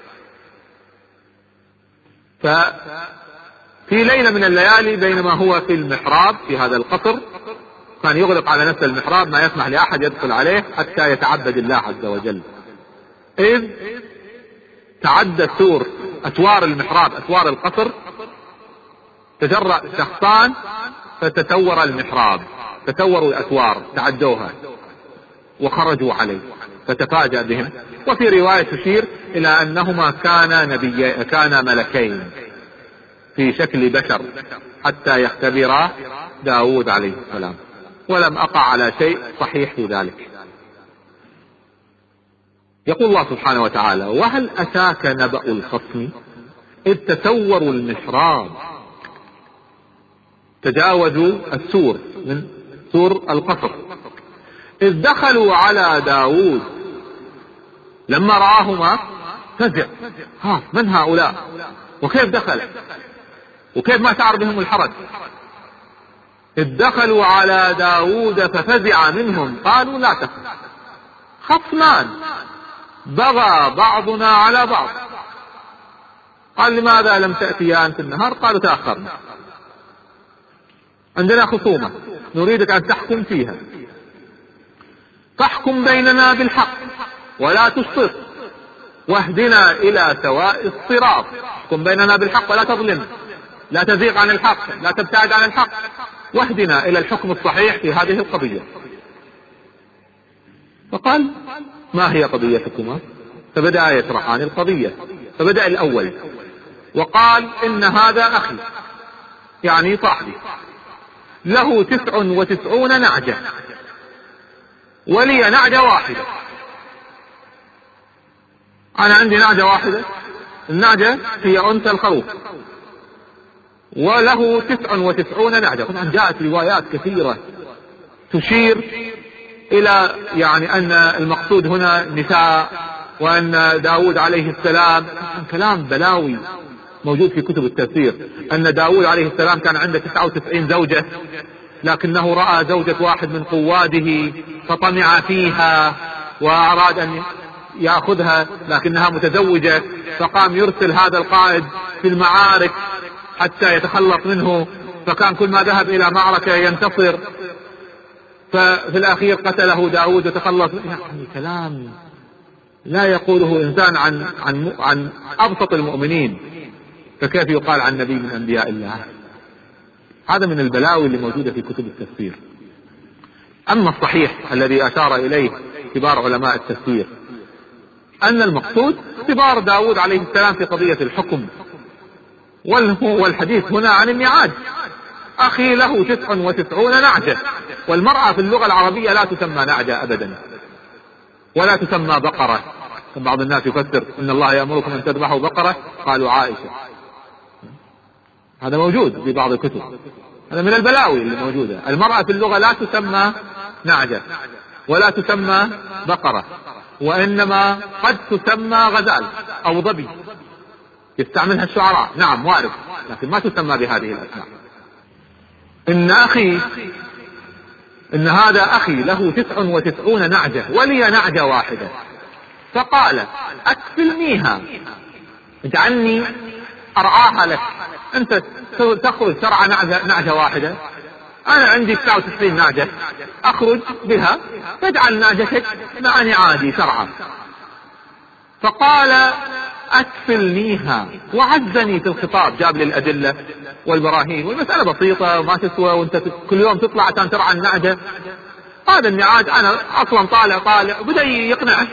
ففي ليلة من الليالي بينما هو في المحراب في هذا القصر، كان يغلق على نفس المحراب، ما يسمح لأحد يدخل عليه حتى يتعبد الله عز وجل، إذ تعدى سور أسوار المحراب، أسوار القصر، تجرأ شخصان فتسور المحراب، تسوروا الأسوار، تعدوها وخرجوا عليه، فتفاجأ بهم. وفي رواية تشير إلى أنهما كانا نبي كانا ملكين في شكل بشر حتى يختبرا داود عليه السلام، ولم أقع على شيء صحيح في ذلك. يقول الله سبحانه وتعالى: وهل أتاك نبأ الخصم إذ تسوروا المحراب، تجاوزوا السور من سور القصر، إذ دخلوا على داود لما رآهما فزع، ها من هؤلاء وكيف دخل وكيف ما شعر بهم الحرج. إذ دخلوا على داود ففزع منهم قالوا لا تخف، خصمان بغى بعضنا على بعض. قال: لماذا لم تأتيان في النهار؟ قالوا: تأخرنا، عندنا خصومة نريدك أن تحكم فيها، فاحكم بيننا بالحق ولا تشطط واهدنا إلى سواء الصراط. احكم بيننا بالحق ولا تظلم، لا تزيغ عن الحق، لا تبتعد عن الحق، واهدنا إلى الحكم الصحيح في هذه القضية. فقال: ما هي قضيتكما؟ فبدأ يشرحان القضية. فبدأ الأول وقال: إن هذا أخي، يعني صاحبي، له تسع وتسعون نعجة ولي نعجة واحدة. أنا عندي نعجة واحدة، النعجة هي أنثى الخروف، وله تسع وتسعون نعجة. طبعا جاءت روايات كثيرة تشير إلى يعني أن المقصود هنا نساء، وأن داود عليه السلام، كلام بلاوي موجود في كتب التفسير، أن داود عليه السلام كان عنده تسعة وتسعين زوجة، لكنه رأى زوجة واحد من قواده فطمع فيها وأراد أن يأخذها، لكنها متزوجة، فقام يرسل هذا القائد في المعارك حتى يتخلص منه، فكان كل ما ذهب إلى معركة ينتصر. ففي الأخير قتله داود وتخلص. يعني كلام لا يقوله إنسان عن, عن, عن أبسط المؤمنين، فكيف يقال عن نبي من أنبياء الله؟ هذا من البلاوي اللي موجودة في كتب التفسير. أما الصحيح الذي أشار إليه كبار علماء التفسير أن المقصود اختبار داود عليه السلام في قضية الحكم، والحديث هنا عن النعاج. أخي له تسع وتسعون نعجة، والمرأة في اللغة العربية لا تسمى نعجة أبدا، ولا تسمى بقرة. بعض الناس يفسر إن الله يأمركم أن تذبحوا بقرة، قالوا عائشة. هذا موجود في بعض الكتب، هذا من البلاوي اللي موجودة. المرأة في اللغة لا تسمى نعجة ولا تسمى بقرة، وإنما قد تسمى غزال أو ظبي يستعملها الشعراء، نعم وارد، لكن ما تسمى بهذه الأسماء. إن أخي إن هذا أخي له تسع وتسعون نعجة ولي نعجة واحدة، فقال أكفلنيها، اجعلني أرعاها لك، أنت تخرج ترعى نعجة, نعجة واحدة، أنا عندي تسعة وتسعين نعجة أخرج بها، تجعل نعجتك مع نعاجي ترعى. فقال أكفلنيها، وعزني في الخطاب، جاب لي الأدلة والبراهين، والمسألة بسيطة وما تسوى، وانت كل يوم تطلع عشان ترعى النعجة، هذا النعاج أنا أصلا طالع طالع، بدأ يقنعه.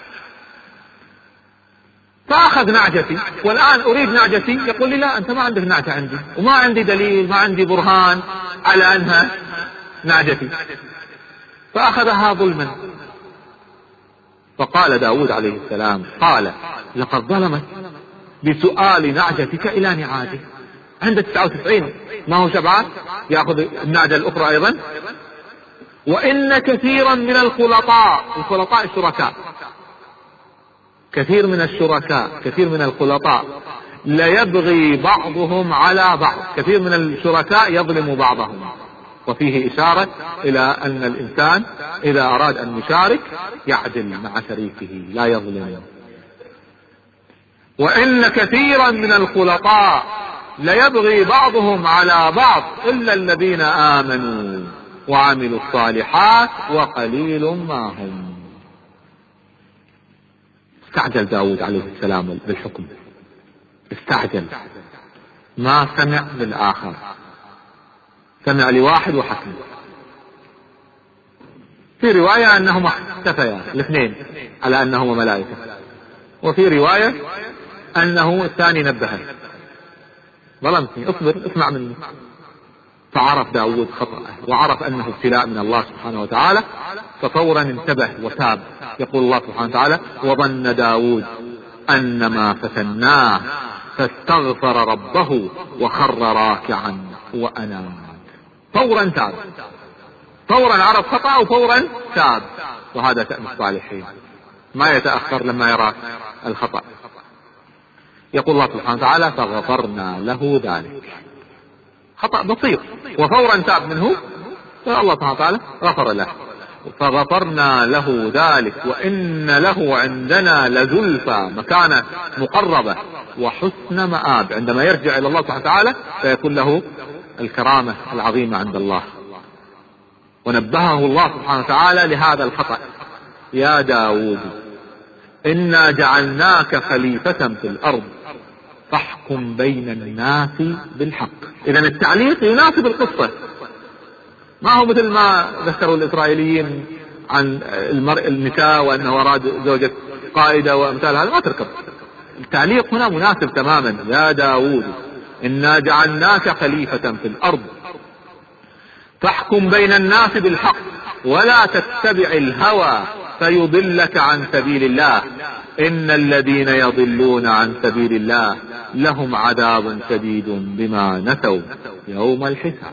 فأخذ نعجتي، والآن أريد نعجتي، يقول لي لا أنت ما عندك نعجة عندي، وما عندي دليل، ما عندي برهان على أنها نعجتي. فأخذها ظلما. فقال داود عليه السلام قال لقد ظلمت بسؤال نعجتك إلى نعاجه. عند تسعة وتسعين ما هو شبعان يأخذ النعجة الأخرى أيضا. وإن كثيرا من الخلطاء، الخلطاء الشركاء، كثير من الشركاء كثير من الخلطاء لا يبغي بعضهم على بعض، كثير من الشركاء يظلم بعضهم. وفيه إشارة إلى أن الإنسان إذا أراد أن يشارك يعدل مع شريكه لا يظلم. وإن كثيرا من الخلطاء لا يبغي بعضهم على بعض إلا الذين آمنوا وعملوا الصالحات وقليل ما هم. استعجل داود عليه السلام بالحكم، استعجل، ما سمع للآخر، سمع لواحد وحكم. في رواية أنهما اختفيا الاثنين على أنهما ملائكة، وفي رواية أنه الثاني نبهه، ظلمتني اصبر اسمع مني. فعرف داود خطأه وعرف أنه ابتلاء من الله سبحانه وتعالى، ففورا انتبه وتاب. يقول الله سبحانه وتعالى وظن داود أنما فتناه فاستغفر ربه وخر راكعا وأناب. فورا تاب، فورا عرف خطأه وفورا تاب. وهذا شأن الصالحين، ما يتأخر لما يرى الخطأ. يقول الله سبحانه وتعالى فغفرنا له ذلك، خطأ بسيط وفورا تاب منه، فالله سبحانه وتعالى غفر له. فغفرنا له ذلك وإن له عندنا لزلفى، مكانة مقربة، وحسن مآب. عندما يرجع إلى الله سبحانه وتعالى فيكون له الكرامة العظيمة عند الله. ونبهه الله سبحانه وتعالى لهذا الخطأ: يا داود إنا جعلناك خليفة في الأرض فاحكم بين الناس بالحق. إذن التعليق يناسب القصة، ما هو مثل ما ذكروا الإسرائيليين عن المرء النساء وأنه أراد زوجة قائدة وأمثال هذا، ما تركب. التعليق هنا مناسب تماما: يا داود إنا جعلناك خليفة في الأرض فاحكم بين الناس بالحق ولا تتبع الهوى فيضلك عن سبيل الله إن الذين يضلون عن سبيل الله لهم عذاب شديد بما نسوا يوم الحساب.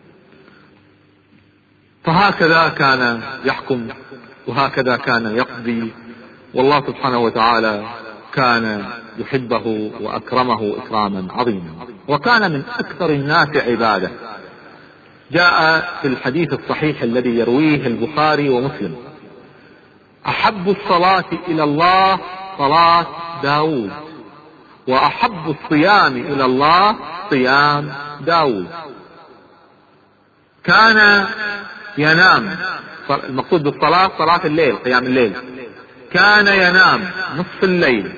فهكذا كان يحكم وهكذا كان يقضي، والله سبحانه وتعالى كان يحبه وأكرمه إكراما عظيما، وكان من أكثر الناس عبادة. جاء في الحديث الصحيح الذي يرويه البخاري ومسلم: أحب الصلاة إلى الله صلاة داود، وأحب الصيام إلى الله صيام داود. كان ينام، المقصود بالصلاة صلاة الليل قيام الليل، كان ينام نصف الليل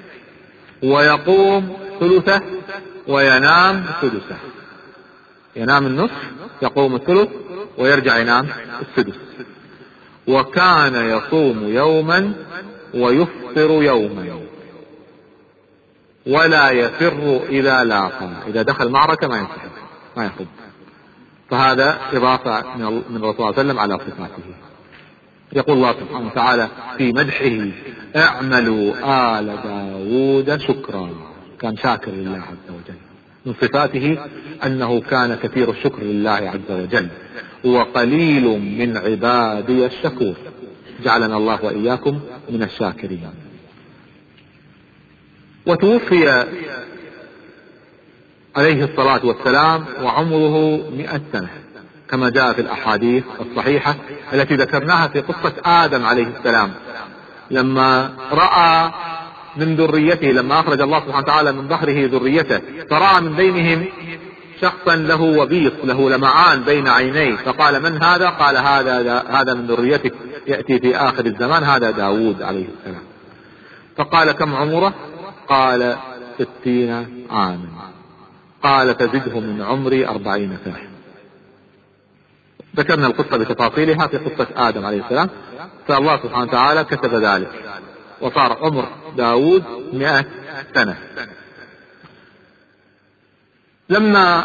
ويقوم ثلثه وينام ثلثه، ينام النصف يقوم الثلث ويرجع ينام السدس. وكان يصوم يوما ويفطر يوما ولا يفر إذا لاقى، إذا دخل معركة ما ينسحب ما يخرج. فهذا إضافة من الرسول صلى الله عليه وسلم على صفاته. يقول الله سبحانه وتعالى في مدحه: اعملوا آل داود شكرا، كان شاكر لله عز وجل. من صفاته أنه كان كثير الشكر لله عز وجل، وقليل من عبادي الشكور، جعلنا الله وإياكم من الشاكرين. وتوفي عليه الصلاة والسلام وعمره مئة سنة كما جاء في الأحاديث الصحيحة التي ذكرناها في قصة آدم عليه السلام، لما رأى من ذريته، لما أخرج الله سبحانه وتعالى من ظهره ذريته، فرأى من بينهم شخصا له وبيص له لمعان بين عينيه، فقال: من هذا؟ قال: هذا هذا من ذريتك يأتي في آخر الزمان، هذا داود عليه السلام. فقال: كم عمره؟ قال: ستين عاما. قال: تزده من عمري أربعين سنة. ذكرنا القصة بتفاصيلها في قصة آدم عليه السلام، فالله سبحانه وتعالى كتب ذلك وصار عمر داود مئة سنة. لما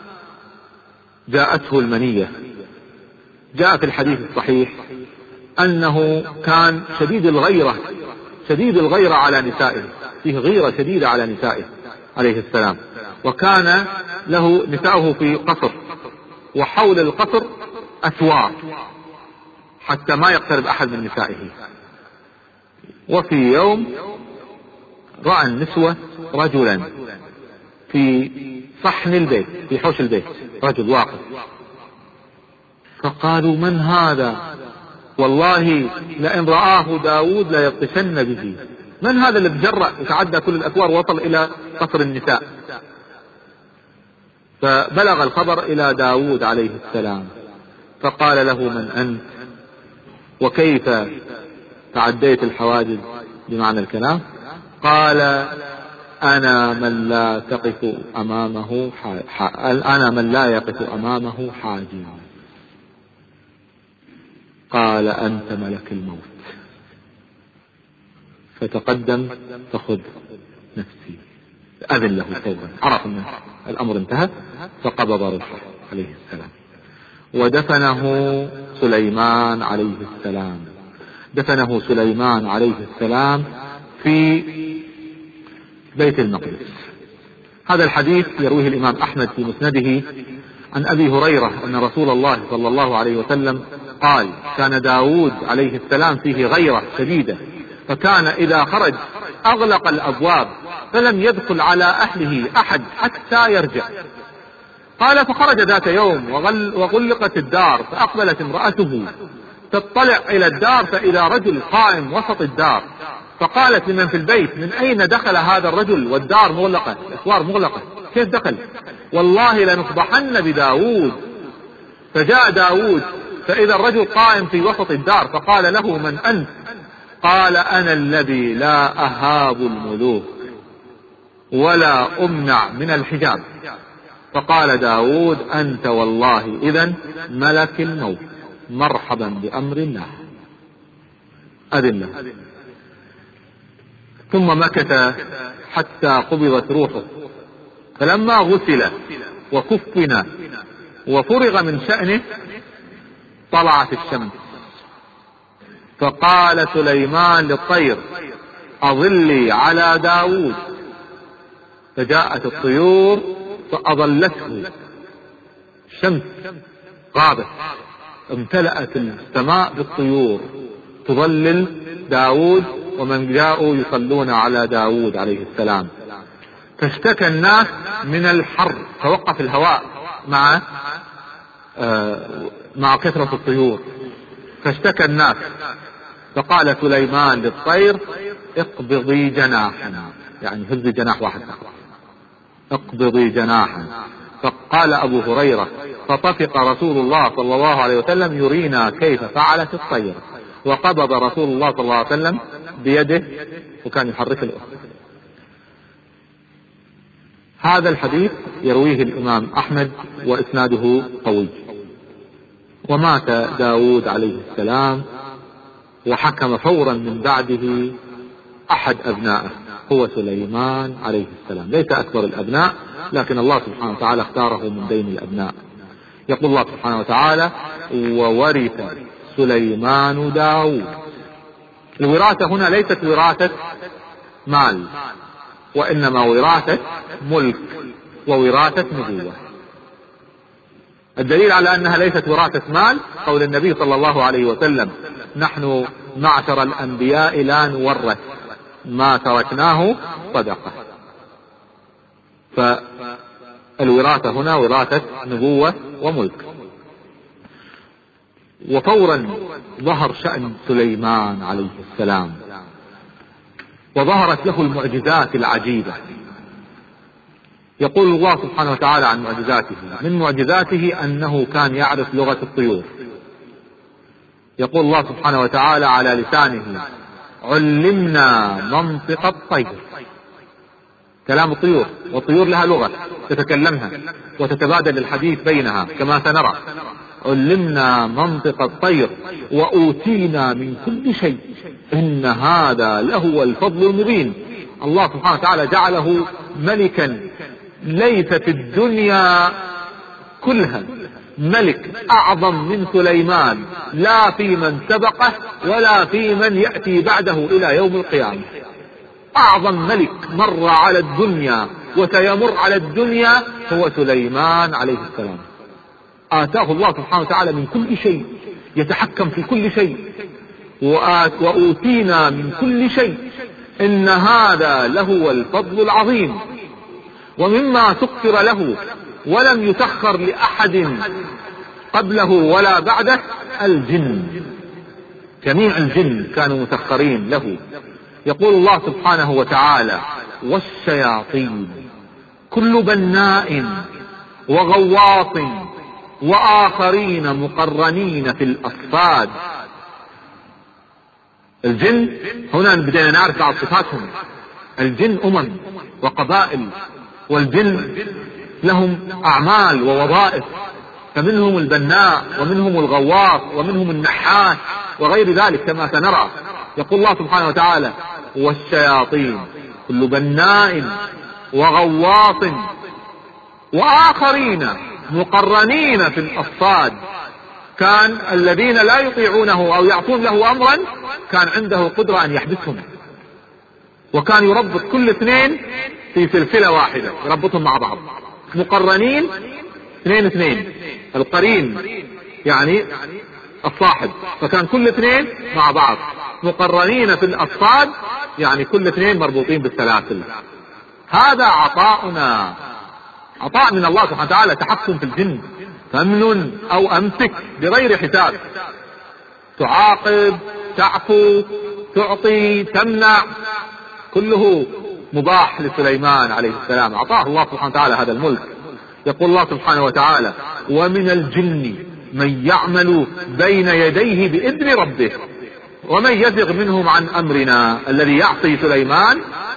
جاءته المنية جاء في الحديث الصحيح أنه كان شديد الغيرة شديد الغيرة على نسائه، فيه غيرة شديدة على نسائه عليه السلام، وكان له نساؤه في قصر، وحول القصر أسوار حتى ما يقترب أحد من نسائه. وفي يوم رأى النسوة رجلا في صحن البيت، في حوش البيت، رجل واقف، فقالوا: من هذا؟ والله لئن رآه داود لا يبطشن به. من هذا اللي بجرأ وتعدى كل الأسوار ووصل إلى قصر النساء؟ فبلغ الخبر إلى داود عليه السلام، فقال له: من أنت؟ وكيف تعديت الحواجز بمعنى الكلام؟ قال: أنا من لا تقف أمامه ح... أنا من لا يقف أمامه حاجز. قال: أنت ملك الموت، فتقدم فخذ نفسي. أذن له فورا، عرف أن الأمر انتهى، فقبض روحه عليه السلام. ودفنه سليمان عليه السلام دفنه سليمان عليه السلام في بيت المقدس. هذا الحديث يرويه الإمام أحمد في مسنده عن أبي هريرة أن رسول الله صلى الله عليه وسلم قال: كان داود عليه السلام فيه غيرة شديدة، فكان إذا خرج أغلق الأبواب فلم يدخل على أهله أحد حتى يرجع. قال: فخرج ذات يوم وغل وغلقت الدار، فأقبلت امرأته تطلع إلى الدار فإذا رجل قائم وسط الدار، فقالت لمن في البيت: من أين دخل هذا الرجل والدار مغلقة، الأسوار مغلقة، كيف دخل؟ والله لنصبحن بداود. فجاء داود فإذا الرجل قائم في وسط الدار، فقال له: من أنت؟ قال: أنا الذي لا أهاب الملوك ولا أمنع من الحجاب. فقال داود: أنت والله إذن ملك الموت، مرحبا بأمر الله، أذن له. ثم مكث حتى قبضت روحه، فلما غسل وكفن وفرغ من شأنه طلعت الشمس، فقال سليمان للطير: أظلي على داود. فجاءت الطيور فأظلته، الشمس غابت، امتلأت السماء بالطيور تظلل داود ومن جاءوا يصلون على داود عليه السلام. فاشتكى الناس من الحر، توقف الهواء مع آه مع كثرة الطيور، فاشتكى الناس، فقال سليمان للطير: اقبضي جناحا، يعني هز جناح واحد فقط، اقبضي جناحا. فقال أبو هريرة فطفق رسول الله صلى الله عليه وسلم يرينا كيف فعلت الطير، وقبض رسول الله صلى الله عليه وسلم بيده وكان يحرك الأخرى. هذا الحديث يرويه الإمام أحمد وإسناده قوي. ومات داود عليه السلام وحكم فورا من بعده أحد أبنائه هو سليمان عليه السلام، ليس أكبر الأبناء لكن الله سبحانه وتعالى اختاره من بين الأبناء. يقول الله سبحانه وتعالى: وورث سليمان داود. الوراثة هنا ليست وراثة مال، وإنما وراثة ملك ووراثة نبوة. الدليل على أنها ليست وراثة مال قول النبي صلى الله عليه وسلم: نحن معشر الأنبياء لا نورث ما تركناه صدقة. فالوراثة هنا وراثة نبوة وملك. وفورا ظهر شأن سليمان عليه السلام وظهرت له المعجزات العجيبة. يقول الله سبحانه وتعالى عن معجزاته: من معجزاته أنه كان يعرف لغة الطيور. يقول الله سبحانه وتعالى على لسانه: علمنا منطق الطير. كلام الطيور، والطيور لها لغة تتكلمها وتتبادل الحديث بينها كما سنرى. علمنا منطق الطير وأوتينا من كل شيء إن هذا لهو الفضل المبين. الله سبحانه وتعالى جعله ملكا ليس في الدنيا كلها ملك أعظم من سليمان، لا في من سبقه ولا في من يأتي بعده إلى يوم القيامة. أعظم ملك مر على الدنيا وسيمر على الدنيا هو سليمان عليه السلام. آتاه الله سبحانه وتعالى من كل شيء، يتحكم في كل شيء. وأوتينا من كل شيء إن هذا لهو الفضل العظيم. ومما سخر له ولم يسخر لأحد قبله ولا بعده الجن، جميع الجن كانوا مسخرين له. يقول الله سبحانه وتعالى: والشياطين كل بناء وغواص وآخرين مقرنين في الأصفاد. الجن هنا بدأنا نعرف بعض صفاتهم. الجن أمم وقبائل، والجن لهم أعمال ووظائف، فمنهم البناء ومنهم الغواص ومنهم النحاس وغير ذلك كما سنرى. يقول الله سبحانه وتعالى: والشياطين كل بناء وغواص وآخرين مقرنين في الأصفاد. كان الذين لا يطيعونه أو يعطون له أمرا كان عنده قدرة أن يحبسهم، وكان يربط كل اثنين في سلسلة واحدة، يربطهم مع بعض مقرنين اثنين اثنين. القرين يعني الصاحب، فكان كل اثنين مع بعض. مقرنين في الأصفاد يعني كل اثنين مربوطين بالسلاسل. هذا عطاؤنا، عطاء من الله سبحانه وتعالى، تحكم في الجن. فامنن أو أمسك بغير حساب، تعاقب، تعفو، تعطي، تمنع، كله مباح لسليمان عليه السلام. أعطاه الله سبحانه وتعالى هذا الملك. يقول الله سبحانه وتعالى: ومن الجن من يعمل بين يديه بإذن ربه ومن يزغ منهم عن أمرنا. الذي يعصي سليمان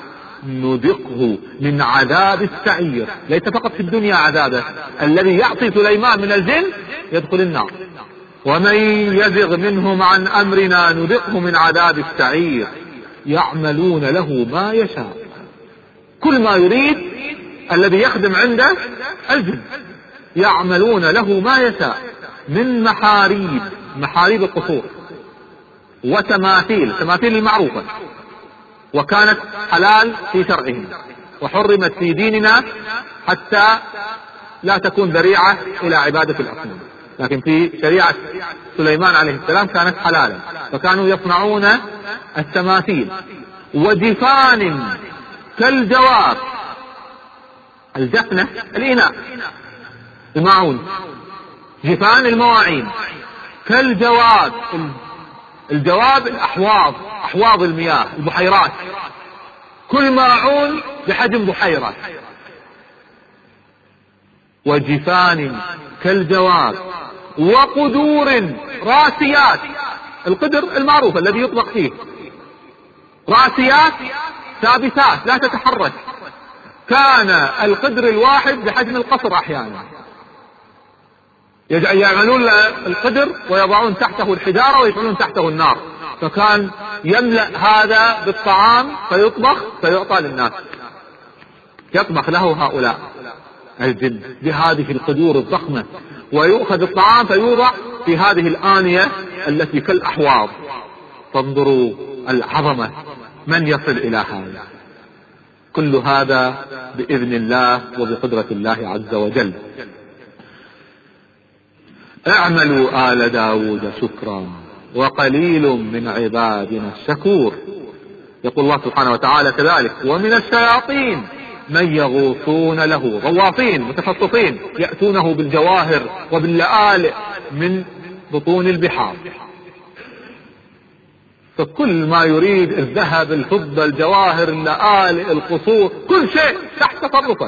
نذقه من عذاب السعير. ليس فقط في الدنيا عذابه، الذي يعصي سليمان من الجن يدخل النار. ومن يزغ منهم عن أمرنا نذقه من عذاب السعير. يعملون له ما يشاء، كل ما يريد الذي يخدم عنده الجن. يعملون له ما يشاء من محاريب، محاريب القصور، وتماثيل، تماثيل المعروفة، وكانت حلال في شرعهم وحرمت في ديننا حتى لا تكون ذريعة إلى عبادة الأصنام، لكن في شريعة سليمان عليه السلام كانت حلالا. فكانوا يصنعون التماثيل. وجفان كالجواب، الجفنة الإناء، الماعون، جفان المواعين. كالجواب، الجواب الأحواض، أحواض المياه، البحيرات، كل ماعون بحجم بحيرة. وجفان كالجواب وقدور راسيات. القدر المعروف الذي يطبق فيه، راسيات ثابتات لا تتحرك. كان القدر الواحد بحجم القصر أحيانا، يعملون القدر ويضعون تحته الحجارة ويفعلون تحته النار، فكان يملأ هذا بالطعام فيطبخ فيعطى للناس، يطبخ له هؤلاء الجن بهذه القدور الضخمة، ويؤخذ الطعام فيوضع في هذه الآنية التي كالأحواض. فانظروا العظمة، من يصل إلى هذا؟ كل هذا بإذن الله وبقدرة الله عز وجل. اعملوا آل داود شكرا وقليل من عبادنا الشكور. يقول الله سبحانه وتعالى كذلك: ومن الشياطين من يغوصون له، غواصين متخصصين يأتونه بالجواهر وباللآلئ من بطون البحار. فكل ما يريد الذهب، الفضة، الجواهر، اللآلئ، القصور، كل شيء تحت تصرفه.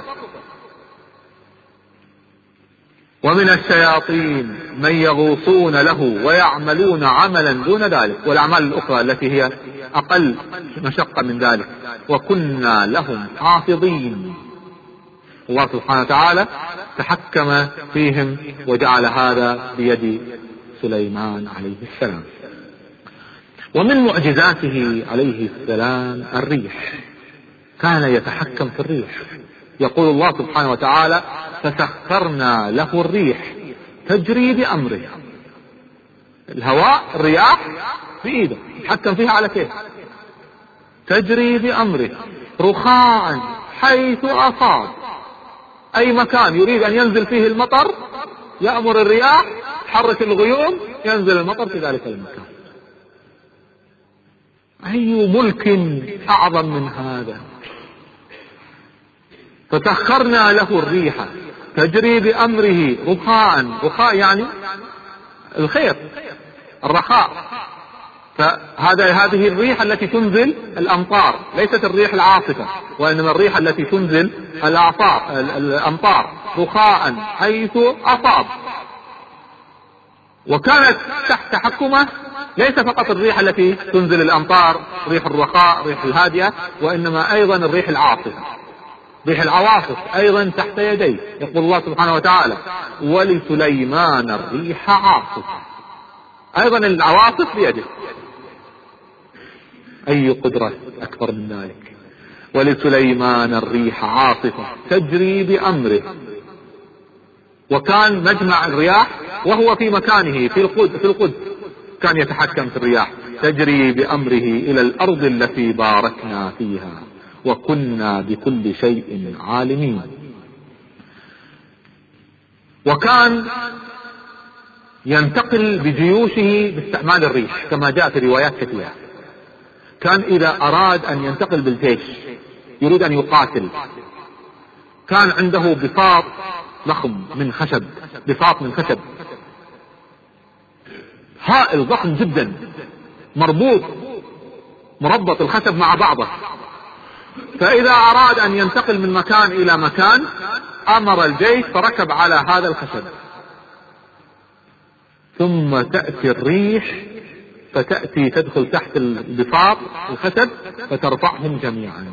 ومن الشياطين من يغوصون له ويعملون عملا دون ذلك، والأعمال الأخرى التي هي أقل مشقة من ذلك، وكنا لهم حافظين. الله سبحانه وتعالى تحكم فيهم وجعل هذا بيد سليمان عليه السلام. ومن معجزاته عليه السلام الريح، كان يتحكم في الريح. يقول الله سبحانه وتعالى: فسخرنا له الريح تجري بأمره. الهواء، الرياح في ايده، يتحكم فيها على كيف، تجري بأمره رخاء حيث أصاب. أي مكان يريد أن ينزل فيه المطر يأمر الرياح تحرك الغيوم، ينزل المطر في ذلك المكان. أي ملك أعظم من هذا؟ فسخرنا له الريح تجري بأمره رخاء. رخاء يعني الخير، الرخاء. فهذا هذه الريح التي تنزل الأمطار، ليست الريح العاصفة، وإنما الريح التي تنزل الأعصار الأمطار. رخاء حيث أصاب. وكانت تحت تحكمه ليس فقط الريح التي تنزل الأمطار، ريح الرخاء، ريح الهادئة، وإنما أيضا الريح العاصفة، ريح العواصف أيضا تحت يديه. يقول الله سبحانه وتعالى: ولسليمان الريح عاصفة. أيضا العواصف بيده. أي قدرة أكبر من ذلك؟ ولسليمان الريح عاصفة تجري بأمره. وكان مجمع الرياح وهو في مكانه في القدس، في القدس كان يتحكم في الرياح، تجري بأمره إلى الأرض التي باركنا فيها وكنا بكل شيء عالمين. وكان ينتقل بجيوشه باستعمال الريح كما جاء في روايات كثيرة. كان إذا أراد أن ينتقل بالجيش يريد أن يقاتل، كان عنده بساط ضخم من خشب، بساط من خشب هائل ضخم جدا، مربوط مربط الخشب مع بعضه. فإذا أراد أن ينتقل من مكان إلى مكان أمر الجيش فركب على هذا الخشب، ثم تأتي الريح فتأتي تدخل تحت البساط الخشب فترفعهم جميعا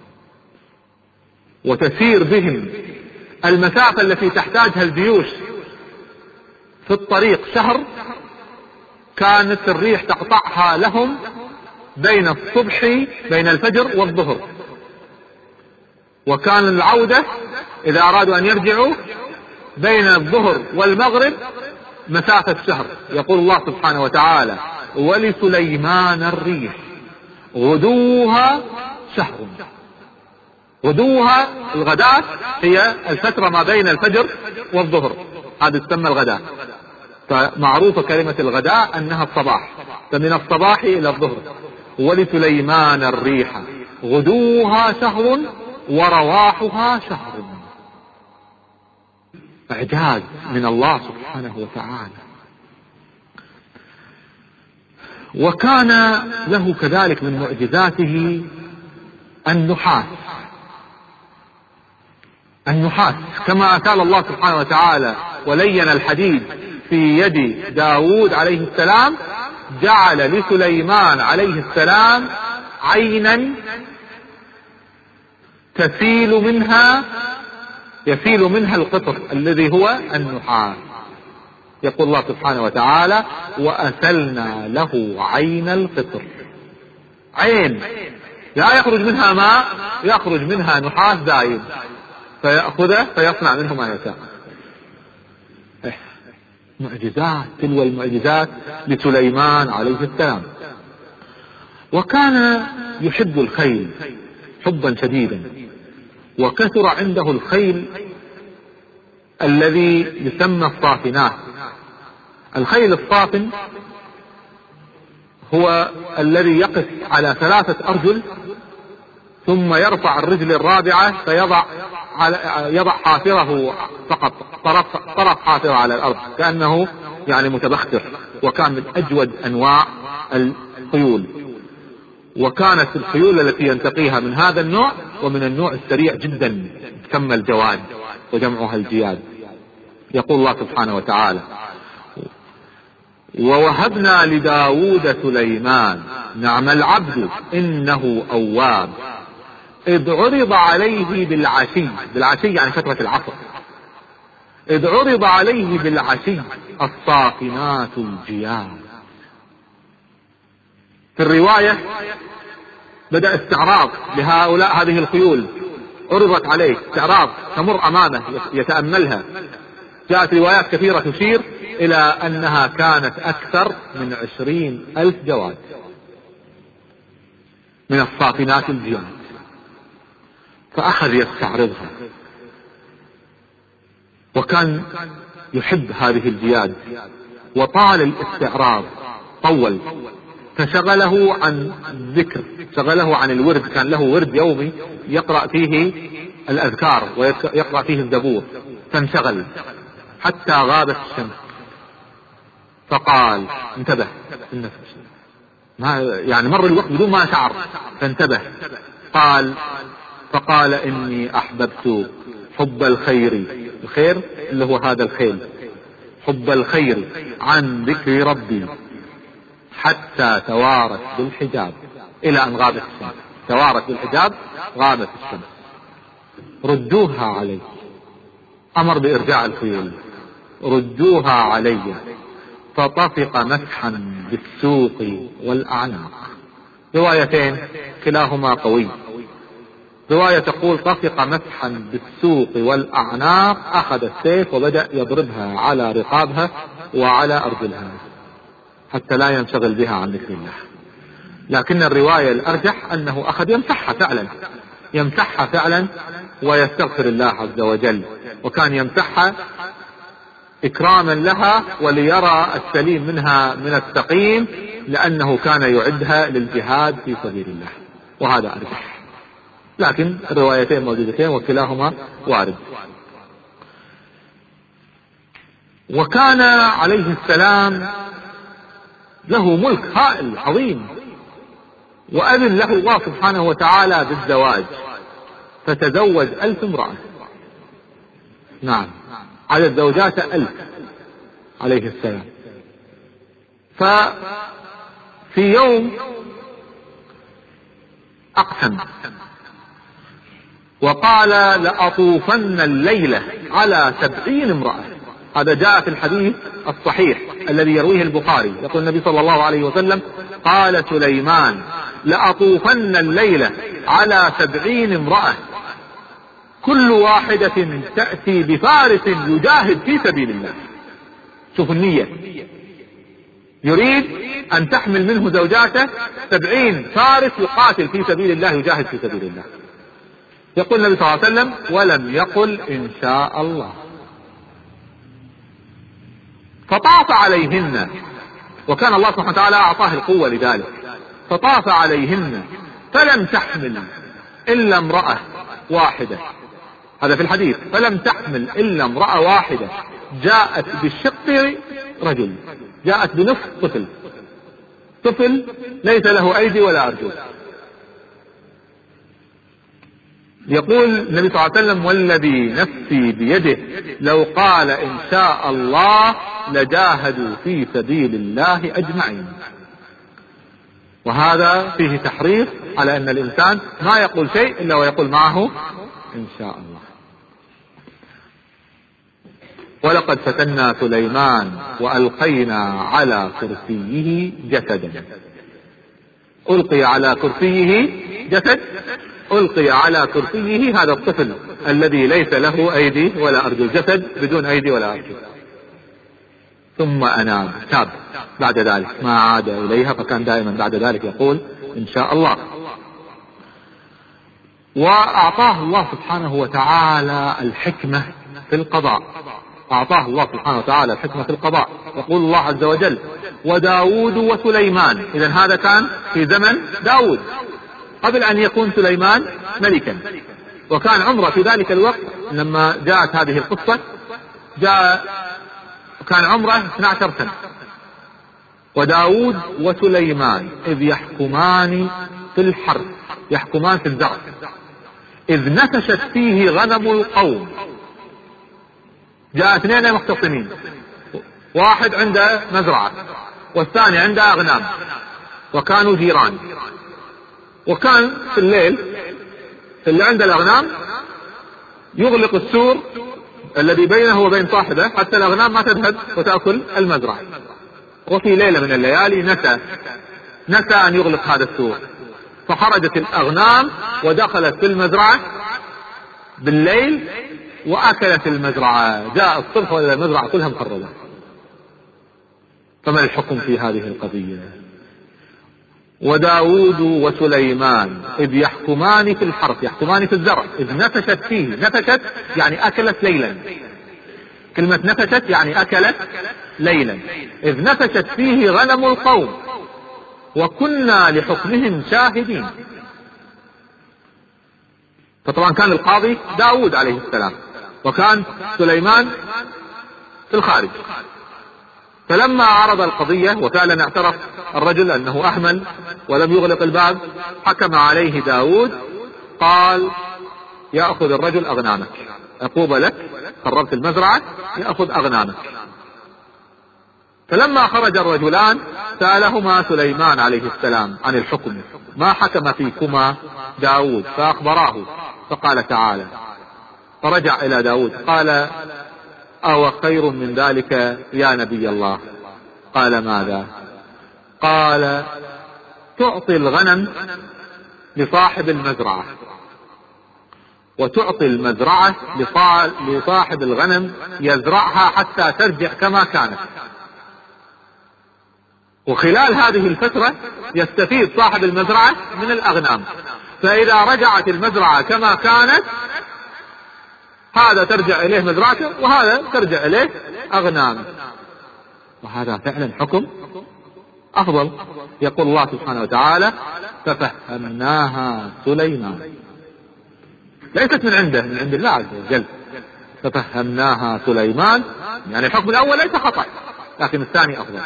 وتسير بهم المسافة التي تحتاجها الجيوش في الطريق شهر، كانت الريح تقطعها لهم بين الصبح، بين الفجر والظهر. وكان العودة إذا أرادوا أن يرجعوا بين الظهر والمغرب مسافة شهر. يقول الله سبحانه وتعالى: ولسليمان الريح غدوها شهر. غدوها الغداة هي الفترة ما بين الفجر والظهر، هذا تسمى الغداة. فمعروفة كلمة الغداء أنها الصباح، فمن الصباح إلى الظهر. ولسليمان الريح غدوها شهر ورواحها شهر. إعجاز من الله سبحانه وتعالى. وكان له كذلك من معجزاته النحاس. النحاس، كما قال الله سبحانه وتعالى ولين الحديد في يد داود عليه السلام، جعل لسليمان عليه السلام عينا تسيل منها يسيل منها القطر الذي هو النحاس. يقول الله سبحانه وتعالى وأسلنا له عين القطر، عين لا يخرج منها ماء، يخرج منها نحاس دائم، فيأخذه فيصنع منه ما يشاء. معجزات تلو المعجزات لسليمان عليه السلام. وكان يحب الخيل حبا شديدا، وكثر عنده الخيل الذي يسمى الصافنات. الخيل الصافن هو الذي يقف على ثلاثة أرجل ثم يرفع الرجل الرابعة فيضع على يضع حافره فقط، طرف طرف حافره على الأرض كأنه يعني متبختر. وكان من أجود أنواع الخيول، وكانت الخيول التي ينتقيها من هذا النوع ومن النوع السريع جدا تسمى الجواد وجمعها الجياد. يقول الله سبحانه وتعالى ووهبنا لداود سليمان نعم العبد إنه أواب إذ عرض عليه بالعشي، بالعشي يعني فترة العصر، إذ عرض عليه بالعشي الصافنات الجياد. في الرواية بدأ استعراض لهؤلاء هذه الخيول، عرضت عليه استعراض تمر أمامه يتأملها. جاءت روايات كثيرة تشير إلى أنها كانت أكثر من عشرين ألف جواد من الصافنات الجياد، فأخذ يستعرضها. وكان يحب هذه الجياد، وطال الاستعراض طول، فشغله عن الذكر، شغله عن الورد. كان له ورد يومي يقرأ فيه الأذكار ويقرأ فيه الزبور، فانشغل حتى غابت الشمس. فقال انتبه النفس، ما يعني مر الوقت بدون ما شعر، فانتبه. قال فقال إني أحببت حب الخير، الخير اللي هو هذا الخيل، حب الخير عن ذكر ربي حتى توارت بالحجاب إلى أن غابت الشمس. توارت بالحجاب غابت الشمس. ردوها علي، أمر بإرجاع الخيول، ردوها علي فطفق مسحا بالسوق والأعناق. روايتين كلاهما قوي. رواية تقول طفق مسحا بالسوق والأعناق، أخذ السيف وبدأ يضربها على رقابها وعلى أرجلها حتى لا ينشغل بها عن ذكر الله. لكن الرواية الأرجح أنه أخذ يمسحها فعلا، يمسحها فعلا ويستغفر الله عز وجل، وكان يمسحها إكراما لها وليرى السليم منها من السقيم، لأنه كان يعدها للجهاد في سبيل الله، وهذا أرجح. لكن الروايتين موجودتين وكلاهما وارد. وكان عليه السلام له ملك هائل عظيم، وأذن له الله سبحانه وتعالى بالزواج، فتزوج ألف امرأة. نعم، عدد زوجات ألف عليه السلام. ففي يوم أقسم وقال لأطوفن الليلة على سبعين امرأة. هذا جاء في الحديث الصحيح الذي يرويه البخاري. يقول النبي صلى الله عليه وسلم قال سليمان لأطوفن الليلة على سبعين امرأة كل واحدة تأتي بفارس يجاهد في سبيل الله. شوف النية، يريد أن تحمل منه زوجاته سبعين فارس يقاتل في سبيل الله، يجاهد في سبيل الله. يقول النبي صلى الله عليه وسلم ولم يقل إن شاء الله، فطاف عليهن، وكان الله سبحانه وتعالى أعطاه القوة لذلك، فطاف عليهن فلم تحمل إلا امرأة واحدة. هذا في الحديث، فلم تحمل إلا امرأة واحدة جاءت بالشق رجل، جاءت بنصف طفل، طفل ليس له أيدي ولا أرجل. يقول النبي صلى الله عليه وسلم: والذي نفسي بيده لو قال إن شاء الله لجاهدوا في سبيل الله أجمعين. وهذا فيه تحريص على أن الإنسان ما يقول شيء إلا ويقول معه إن شاء الله. ولقد فتنا سليمان وألقينا على كرسيه جسدا. ألقي على كرسيه جسد، ألقي على كرسيه هذا الطفل الذي ليس له أيدي ولا أرجل، جسد بدون أيدي ولا أرجل. ثم أناب، تاب بعد ذلك، ما عاد إليها، فكان دائما بعد ذلك يقول إن شاء الله. وأعطاه الله سبحانه وتعالى الحكمة في القضاء، أعطاه الله سبحانه وتعالى الحكمة في القضاء. يقول الله عز وجل: وداود وسليمان. إذن هذا كان في زمن داود قبل أن يكون سليمان ملكا، وكان عمره في ذلك الوقت لما جاءت هذه القصة جاء كان عمره اثنتا عشرة سنة. وداود وسليمان إذ يحكمان في الحرث، يحكمان في الزرع، إذ نفشت فيه غنم القوم. جاء اثنين مختصمين، واحد عنده مزرعة والثاني عنده أغنام، وكانوا جيران. وكان في الليل اللي عنده الأغنام يغلق السور الذي بينه وبين صاحبه حتى الأغنام ما تذهب وتأكل المزرعة. وفي ليلة من الليالي نسى نسى أن يغلق هذا السور، فخرجت الأغنام ودخلت في المزرعة بالليل وأكلت المزرعة. جاء الصبح وإلى المزرعة كلها مخربة. فما الحكم في هذه القضية؟ وداود وسليمان إذ يحكمان في الحرث، يحكمان في الزرع، إذ نفشت فيه، نفشت يعني أكلت ليلا، كلمة نفشت يعني أكلت ليلا، إذ نفشت فيه غنم القوم وكنا لحكمهم شاهدين. فطبعا كان القاضي داود عليه السلام، وكان سليمان في الخارج. فلما عرض القضية وفعلا اعترف الرجل أنه أهمل ولم يغلق الباب، حكم عليه داود، قال: يأخذ الرجل أغنامك، عقوبة لك، قربت المزرعة، يأخذ أغنامك. فلما خرج الرجلان سألهما سليمان عليه السلام عن الحكم: ما حكم فيكما داود؟ فأخبراه، فقال تعالى، فرجع إلى داود قال: أو خير من ذلك يا نبي الله؟ قال: ماذا؟ قال: تعطي الغنم لصاحب المزرعة، وتعطي المزرعة لصاحب الغنم يزرعها حتى ترجع كما كانت، وخلال هذه الفترة يستفيد صاحب المزرعة من الأغنام، فإذا رجعت المزرعة كما كانت هذا ترجع إليه مزرعته وهذا ترجع إليه أغنامه. وهذا فعلا حكم أفضل. يقول الله سبحانه وتعالى: ففهمناها سليمان. ليست من عنده، من عند الله عز وجل. ففهمناها سليمان، يعني الحكم الأول ليس خطأ، لكن الثاني أفضل.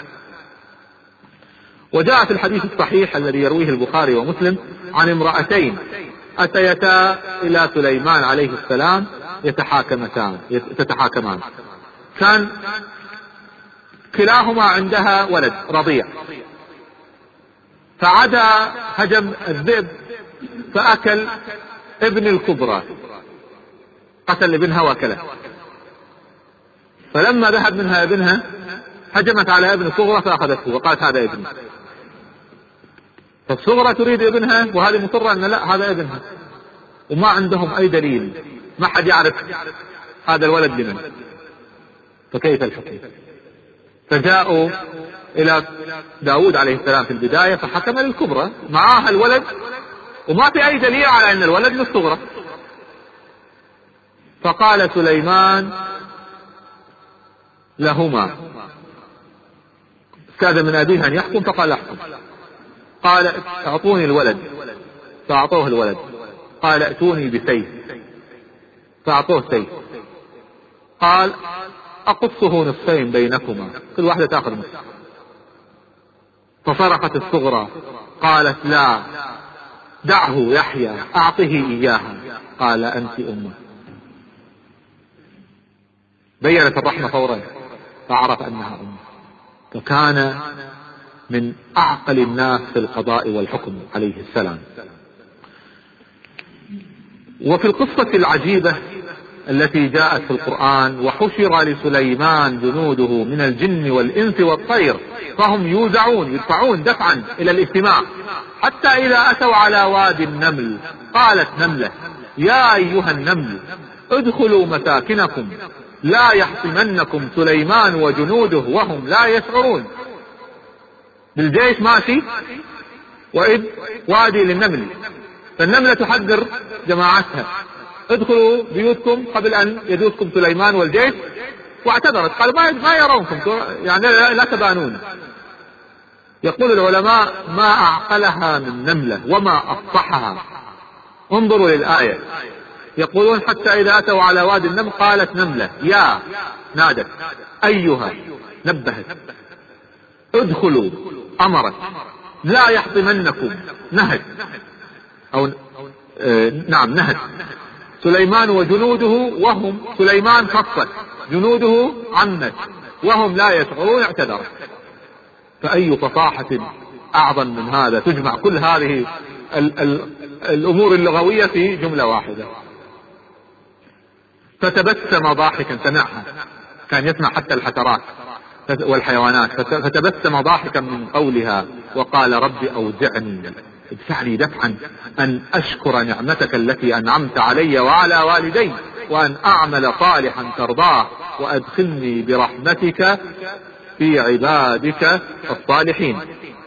وجاء في الحديث الصحيح الذي يرويه البخاري ومسلم عن امرأتين أتيتا إلى سليمان عليه السلام يتحاكمتان تتحاكمان. كان كلاهما عندها ولد رضيع، فعدا هجم الذئب فأكل ابن الكبرى، قتل ابنها وأكله. فلما ذهب منها ابنها هجمت على ابن الصغرى فأخذته وقالت: هذا ابني. فالصغرى تريد ابنها وهذه مصرة أن لا، هذا ابنها، وما عندهم أي دليل، ما حد يعرف هذا الولد لمن، فكيف الحكم؟ فجاءوا إلى داود عليه السلام في البداية فحكم للكبرى، معاها الولد وما في أي دليل على أن الولد للصغرى. فقال سليمان لهما، استاذن من أبيها أن يحكم، فقال: احكم. قال: اعطوني الولد، فأعطوه الولد. قال: ائتوني بسيف، فأعطوه سيف. قال: أقصه نصفين بينكما، كل واحدة تأخذ نصف. فصرخت الصغرى قالت: لا، دعه يحيى أعطه إياها. قال أنت أمه. بينت الرحمة فورا فعرف أنها أمه، فكان من أعقل الناس في القضاء والحكم عليه السلام. وفي القصة العجيبة التي جاءت في القرآن: وحشر لسليمان جنوده من الجن والإنس والطير فهم يوزعون يدفعون دفعا إلى الاجتماع، حتى إذا أتوا على وادي النمل قالت نملة يا أيها النمل ادخلوا مساكنكم لا يحطمنكم سليمان وجنوده وهم لا يشعرون. بالجيش ماشي وإذ وادي للنمل، فالنملة تحذر جماعتها: ادخلوا بيوتكم قبل أن يدوسكم سليمان والجيش. واعتذرت، قال ما ما يرونكم، يعني لا تبانون. يقول العلماء: ما أعقلها من نملة وما أفصحها. انظروا للآية، يقولون: حتى إذا أتوا على وادي النمل قالت نملة يا، نادت، أيها، نبهت، ادخلوا، أمرت، لا يحطمنكم، نهت، أو آه نعم نهت، سليمان وجنوده وهم، سليمان خفت، جنوده عمت، وهم لا يشعرون، اعتذر. فأي فصاحة أعظم من هذا تجمع كل هذه ال ال الأمور اللغوية في جملة واحدة. فتبسم ضاحكا، سمعها، كان يسمع حتى الحشرات والحيوانات، فتبسم ضاحكا من قولها وقال: رب أوزعني، ادفعني دفعا أن أشكر نعمتك التي أنعمت علي وعلى والدي وأن أعمل صالحا ترضاه وأدخلني برحمتك في عبادك الصالحين.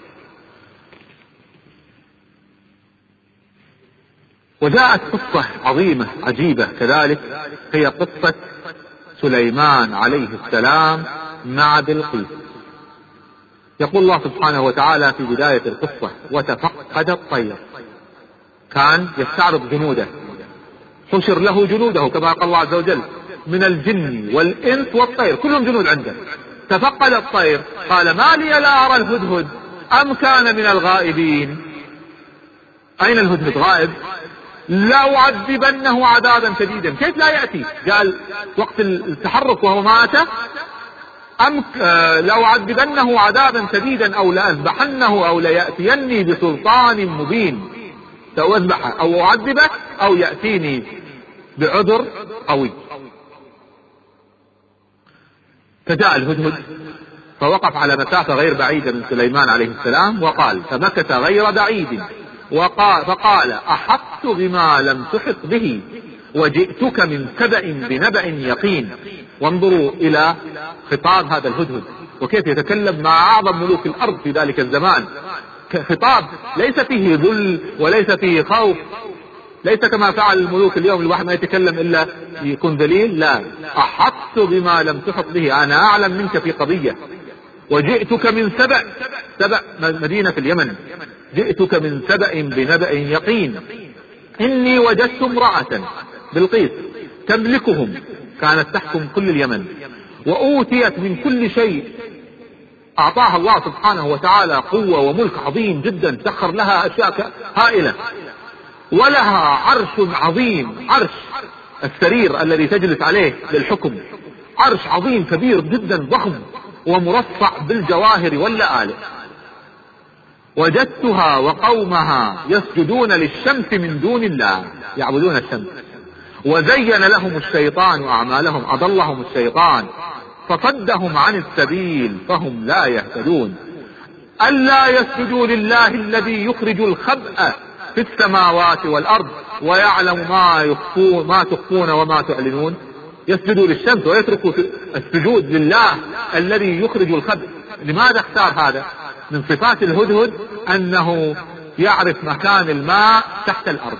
وجاءت قصة عظيمة عجيبة كذلك، هي قصة سليمان عليه السلام مع بلقيس. يقول الله سبحانه وتعالى في بداية القصة: وتفقد الطير. كان يستعرض جنوده، حشر له جنوده كما قال الله عز وجل: من الجن والإنس والطير، كلهم جنود عنده. تفقد الطير، قال: ما لي لا أرى الهدهد أم كان من الغائبين. أين الهدهد؟ غائب. لا أعذبنه عذابا شديدا. كيف لا يأتي؟ قال وقت التحرك وهو ما أتى. أم لا أعذبنه عذابا شديدا أو لأذبحنه أو ليأتيني بسلطان مبين. سأذبحه أو أعذبه أو يأتيني بعذر قوي. فجاء الهدهد فوقف على مسافة غير بعيدة من سليمان عليه السلام وقال، فمكث غير بعيد وقال فقال: أحطت بما لم تحط به وجئتك من سبأ بنبأ يقين. وانظروا إلى خطاب هذا الهدهد وكيف يتكلم مع أعظم ملوك الأرض في ذلك الزمان، خطاب ليس فيه ذل وليس فيه خوف، ليس كما فعل الملوك اليوم الواحد ما يتكلم إلا يكون ذليل. لا، أحطت بما لم تحط به، أنا أعلم منك في قضية. وجئتك من سبأ، سبأ مدينة في اليمن، جئتك من سبأ بنبأ يقين. إني وجدت امرأة، بلقيس، تملكهم، كانت تحكم كل اليمن، وأوتيت من كل شيء، أعطاها الله سبحانه وتعالى قوة وملك عظيم جدا، سخر لها أشياء هائلة، ولها عرش عظيم، عرش السرير الذي تجلس عليه للحكم، عرش عظيم كبير جدا ضخم ومرصع بالجواهر واللآلئ. وجدتها وقومها يسجدون للشمس من دون الله، يعبدون الشمس، وزين لهم الشيطان أعمالهم، أضلهم الشيطان فصدهم عن السبيل فهم لا يهتدون. ألا يسجدوا لله الذي يخرج الخبأ في السماوات والأرض ويعلم ما يخفون ما تخفون وما تعلنون. يسجدوا للشمس ويتركوا السجود لله الذي يخرج الخبأ. لماذا اختار هذا؟ من صفات الهدهد أنه يعرف مكان الماء تحت الأرض،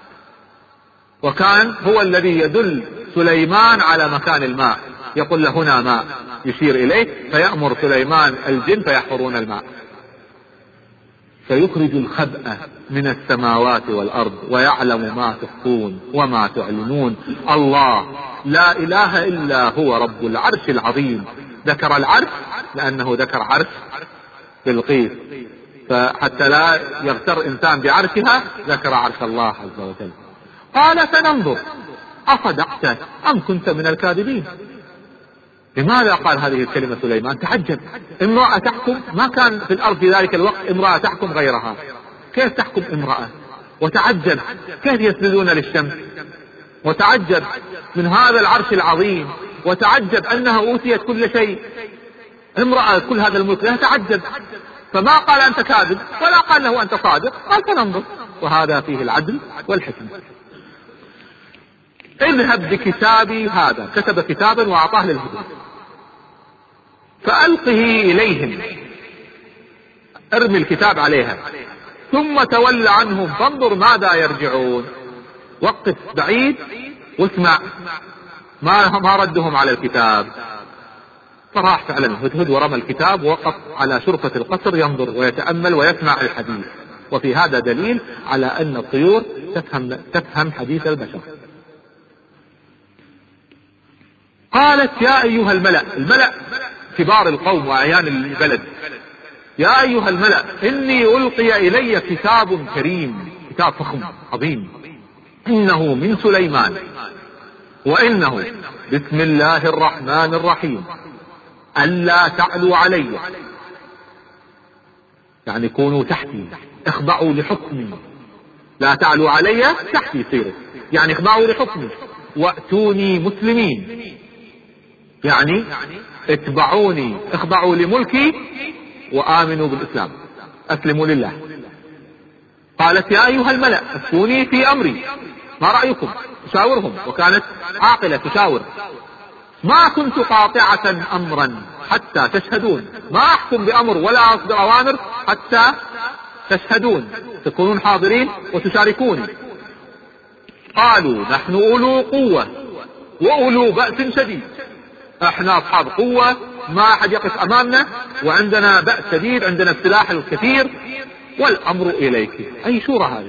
وكان هو الذي يدل سليمان على مكان الماء، يقول له هنا ماء، يشير إليه، فيأمر سليمان الجن فيحفرون الماء. فيخرج الخبأ من السماوات والأرض ويعلم ما تخفون وما تعلنون. الله لا إله إلا هو رب العرش العظيم. ذكر العرش لأنه ذكر عرش بلقيس، فحتى لا يغتر إنسان بعرشها ذكر عرش الله عز وجل. قال سننظر أصدقت أم كنت من الكاذبين. لماذا قال هذه الكلمة سليمان؟ تعجب، امرأة تحكم، ما كان في الأرض في ذلك الوقت امرأة تحكم غيرها، كيف تحكم امرأة؟ وتعجب كيف يسجدون للشمس، وتعجب من هذا العرش العظيم، وتعجب أنها أوتيت كل شيء، امرأة كل هذا الملك، لا تعجب. فما قال أنت كاذب ولا قال له أنت صادق، قال سننظر. وهذا فيه العدل والحكمة. اذهب بكتابي هذا، كتب كتابا وأعطاه للهدى، فألقه إليهم، ارمي الكتاب عليها، ثم تول عنهم فانظر ماذا يرجعون. وقف بعيد واسمع ما ما ردهم على الكتاب. فراح فعلا الهدهد ورمى الكتاب ووقف على شرفة القصر ينظر ويتأمل ويسمع الحديث. وفي هذا دليل على أن الطيور تفهم, تفهم حديث البشر. قالت يا أيها الملأ، الملأ كبار القوم وأعيان البلد، يا أيها الملأ إني ألقي إلي كتاب كريم، كتاب فخم عظيم، إنه من سليمان وإنه بسم الله الرحمن الرحيم، ألا تعلوا علي، يعني كونوا تحتي، اخضعوا لحكمي، لا تعلوا علي تحتي صيروا، يعني اخضعوا لحكمي، وأتوني مسلمين، يعني اتبعوني، اخضعوا لملكي وآمنوا بالإسلام، أسلموا لله. قالت يا أيها الملأ افتوني في أمري، ما رأيكم؟ تشاورهم، وكانت عاقلة تشاور. ما كنت قاطعة أمرا حتى تشهدون، ما أحكم بأمر ولا أصدر أوامر حتى تشهدون، تكونون حاضرين وتشاركوني. قالوا نحن أولو قوة وأولو بأس شديد، احنا أصحاب قوة، ما أحد يقف أمامنا، وعندنا بأس شديد، عندنا السلاح الكثير، والأمر إليك. أي شورى هذه؟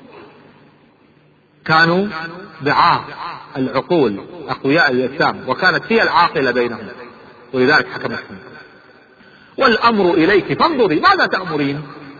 كانوا ضعاف العقول أقوياء الأجسام، وكانت هي العاقلة بينهم، ولذلك حكمتهم. والأمر إليك فانظري ماذا تأمرين.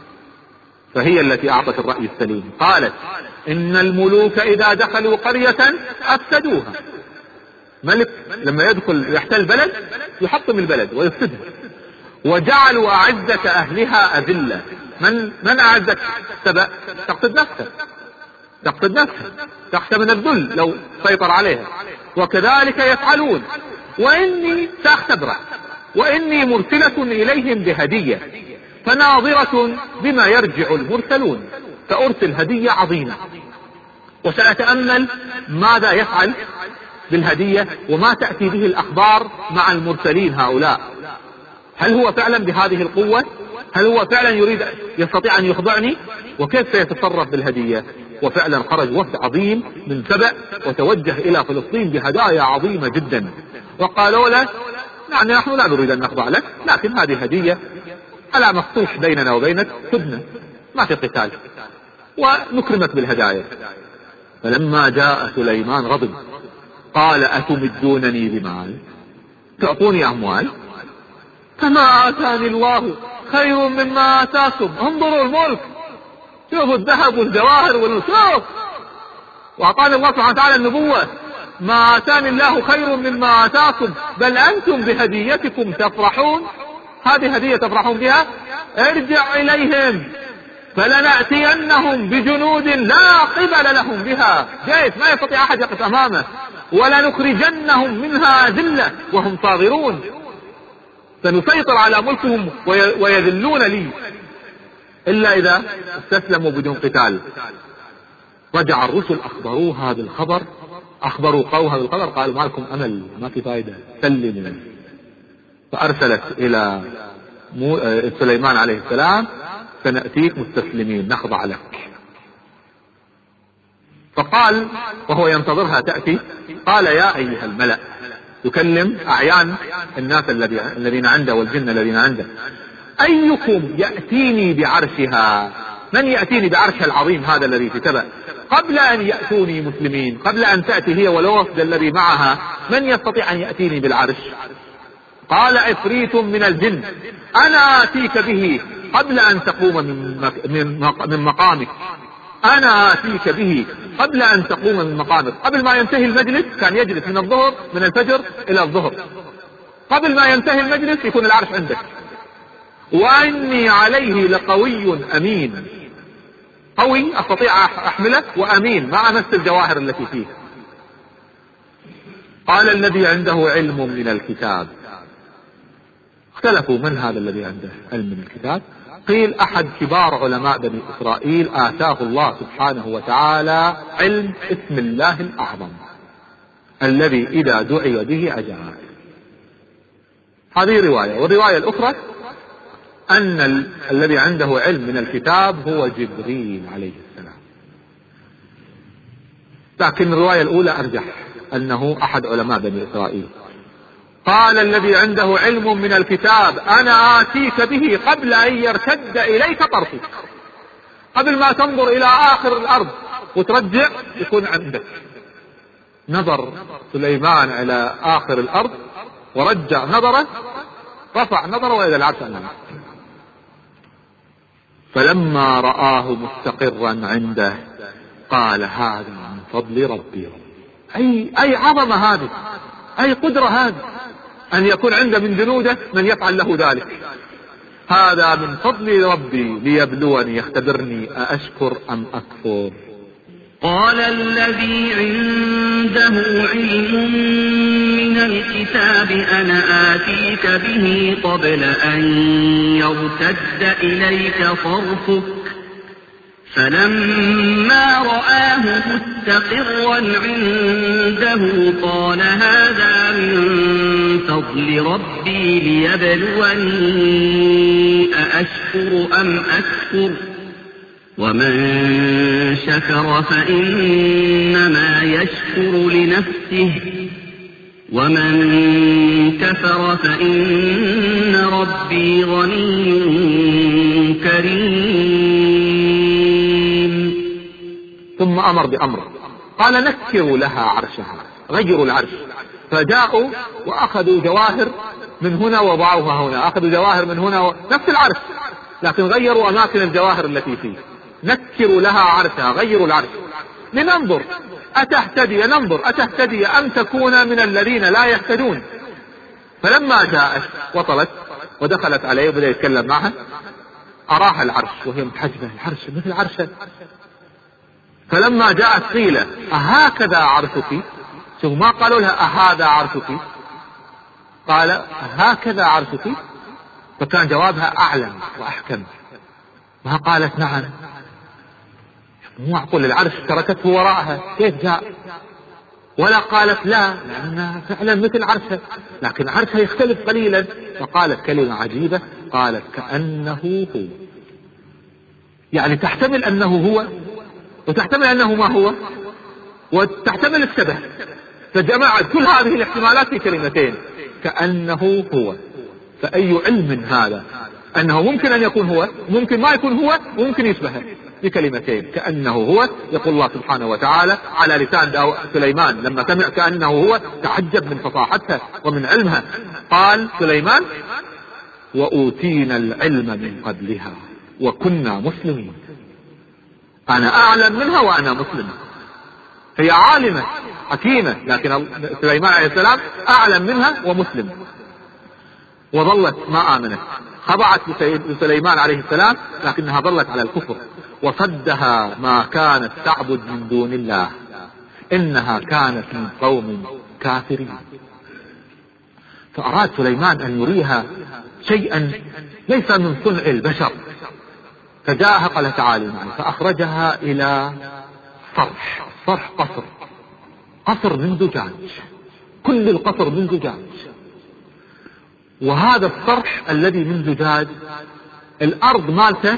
فهي التي أعطت الرأي السليم. قالت إن الملوك إذا دخلوا قرية أفسدوها. ملك لما يدخل يحتل بلد يحطم البلد ويفسدها، وجعلوا أعزة أهلها أذلة. من من أعزك سبأ؟ تقصد نفسه، تقصد نفسه، تخشى من الذل لو سيطر عليها. وكذلك يفعلون، وإني سأختبره، وإني مرسلة إليهم بهدية، فناظرة بما يرجع المرسلون. فأرسل هدية عظيمة، وسأتأمل ماذا يفعل بالهدية، وما تأتي به الأخبار مع المرسلين هؤلاء. هل هو فعلا بهذه القوة؟ هل هو فعلا يريد يستطيع أن يخضعني؟ وكيف سيتصرف بالهدية؟ وفعلا خرج وفد عظيم من سبأ وتوجه إلى فلسطين بهدايا عظيمة جدا، وقالوا له يعني نحن لا نريد أن نخضع لك، لكن هذه هدية على مفتوح بيننا وبينك، سبنا ما في قتال، ونكرمك بالهدايا. فلما جاء سليمان غضب، قال أتمدونني بمال، تعطوني أموال؟ فما آتاني الله خير مما آتاكم. انظروا الملك، شوفوا الذهب والجواهر والنسوف، وأعطاني الله سبحانه وتعالى النبوة. ما آتاني الله خير مما آتاكم، بل أنتم بهديتكم تفرحون. هذه هدية تفرحون بها؟ ارجع إليهم فلنأتينهم بجنود لا قبل لهم بها، جيش ما يستطيع أحد يقف أمامه، ولنخرجنهم منها ذلة وهم صاغرون، سنسيطر على ملكهم ويذلون لي إلا إذا استسلموا بدون قتال. رجع الرسل أخبروها هذا الخبر، أخبروا قومها بالخبر، قالوا ما لكم أمل، ما في فائدة، سلموا. فأرسلت إلى سليمان عليه السلام سنأتيك مستسلمين نخضع لك. فقال وهو ينتظرها تأتي، قال يا أيها الملأ، يكلم أعيان الناس الذين عنده والجن الذين عنده، أيكم يأتيني بعرشها؟ من يأتيني بعرشها العظيم هذا الذي في سبأ قبل أن يأتوني مسلمين، قبل أن تأتي هي والوفد الذي معها؟ من يستطيع أن يأتيني بالعرش؟ قال عفريت من الجن أنا آتيك به قبل أن تقوم من مقامك، أنا آتيك به قبل أن تقوم من مقامك. قبل ما ينتهي المجلس كان يجلس من الظهر من الفجر إلى الظهر، قبل ما ينتهي المجلس يكون العرش عندك. وإني عليه لقوي أمين، قوي أستطيع أحمله، وأمين ما أمس الجواهر التي فيه. قال الذي عنده علم من الكتاب. اختلفوا من هذا الذي عنده علم من الكتاب. قيل أحد كبار علماء بني إسرائيل آتاه الله سبحانه وتعالى علم اسم الله الأعظم الذي إذا دعي به أجاب. هذه رواية. والرواية الأخرى أن ال... الذي عنده علم من الكتاب هو جبريل عليه السلام، لكن الرواية الأولى أرجح أنه أحد علماء بني إسرائيل. قال الذي عنده علم من الكتاب أنا آتيك به قبل أن يرتد إليك طرفك، قبل ما تنظر إلى آخر الأرض وترجع يكون عندك. نظر سليمان إلى آخر الأرض ورجع نظره، رفع نظره وإذا العرش أمامه. فلما رآه مستقرا عنده قال هذا من فضل ربي. أي, أي عظمة هذه، أي قدرة هذه، أن يكون عنده من جنوده من يفعل له ذلك. هذا من فضل ربي ليبلوني يختبرني أأشكر أم أكفر. قال الذي عنده علم من الكتاب أنا آتيك به قبل أن يرتد إليك طرفك فلما رآه مستقرا عنده قال هذا من فضل ربي ليبلوني أأشكر أم أكفر ومن شكر فإنما يشكر لنفسه ومن كفر فإن ربي غني كريم. ثم أمر بأمر قال نكروا لها عرشها، غيروا العرش. فجاءوا وأخذوا جواهر من هنا وضعوها هنا، أخذوا جواهر من هنا و... نفس العرش لكن غيروا أماكن الجواهر التي فيه. نكروا لها عرشها، غيروا العرش لننظر أتهتدي، ننظر أتهتدي أم تكون من الذين لا يهتدون. فلما جاءت وصلت ودخلت عليه وبدأ يتكلم معها أراها العرش وهي متحجبة، العرش مثل عرشه. فلما جاءت قيل أهكذا عرشك، شوف ما قالوا لها أهذا عرشك، قال هكذا عرشك. فكان جوابها أعلم وأحكم، ما قالت نعم، مو معقول العرش تركته وراءها كيف جاء، ولا قالت لا لأنها فعلا مثل عرشها، لكن عرشها يختلف قليلا. فقالت كلمة عجيبة، قالت كأنه هو، يعني تحتمل أنه هو وتحتمل أنه ما هو وتحتمل الشبه، فجمعت كل هذه الاحتمالات في كلمتين كأنه هو. فأي علم هذا أنه ممكن أن يكون هو، ممكن ما يكون هو، وممكن يشبهه بكلمتين كأنه هو. يقول الله سبحانه وتعالى على لسان سليمان لما سمع كأنه هو تعجب من فصاحتها ومن علمها. قال سليمان وأوتينا العلم من قبلها وكنا مسلمين. أنا أعلم منها وأنا مسلم. هي عالمة حكيمة لكن سليمان عليه السلام أعلم منها ومسلم. وظلت ما آمنت، خضعت لسليمان عليه السلام لكنها ظلت على الكفر، وصدها ما كانت تعبد من دون الله، إنها كانت من قوم كافرين. فأراد سليمان أن يريها شيئا ليس من صنع البشر، فجاءها قال تعالي معي، فأخرجها إلى صرح، صرح قصر، قصر من زجاج، كل القصر من زجاج. وهذا الصرح الذي من زجاج الأرض مالته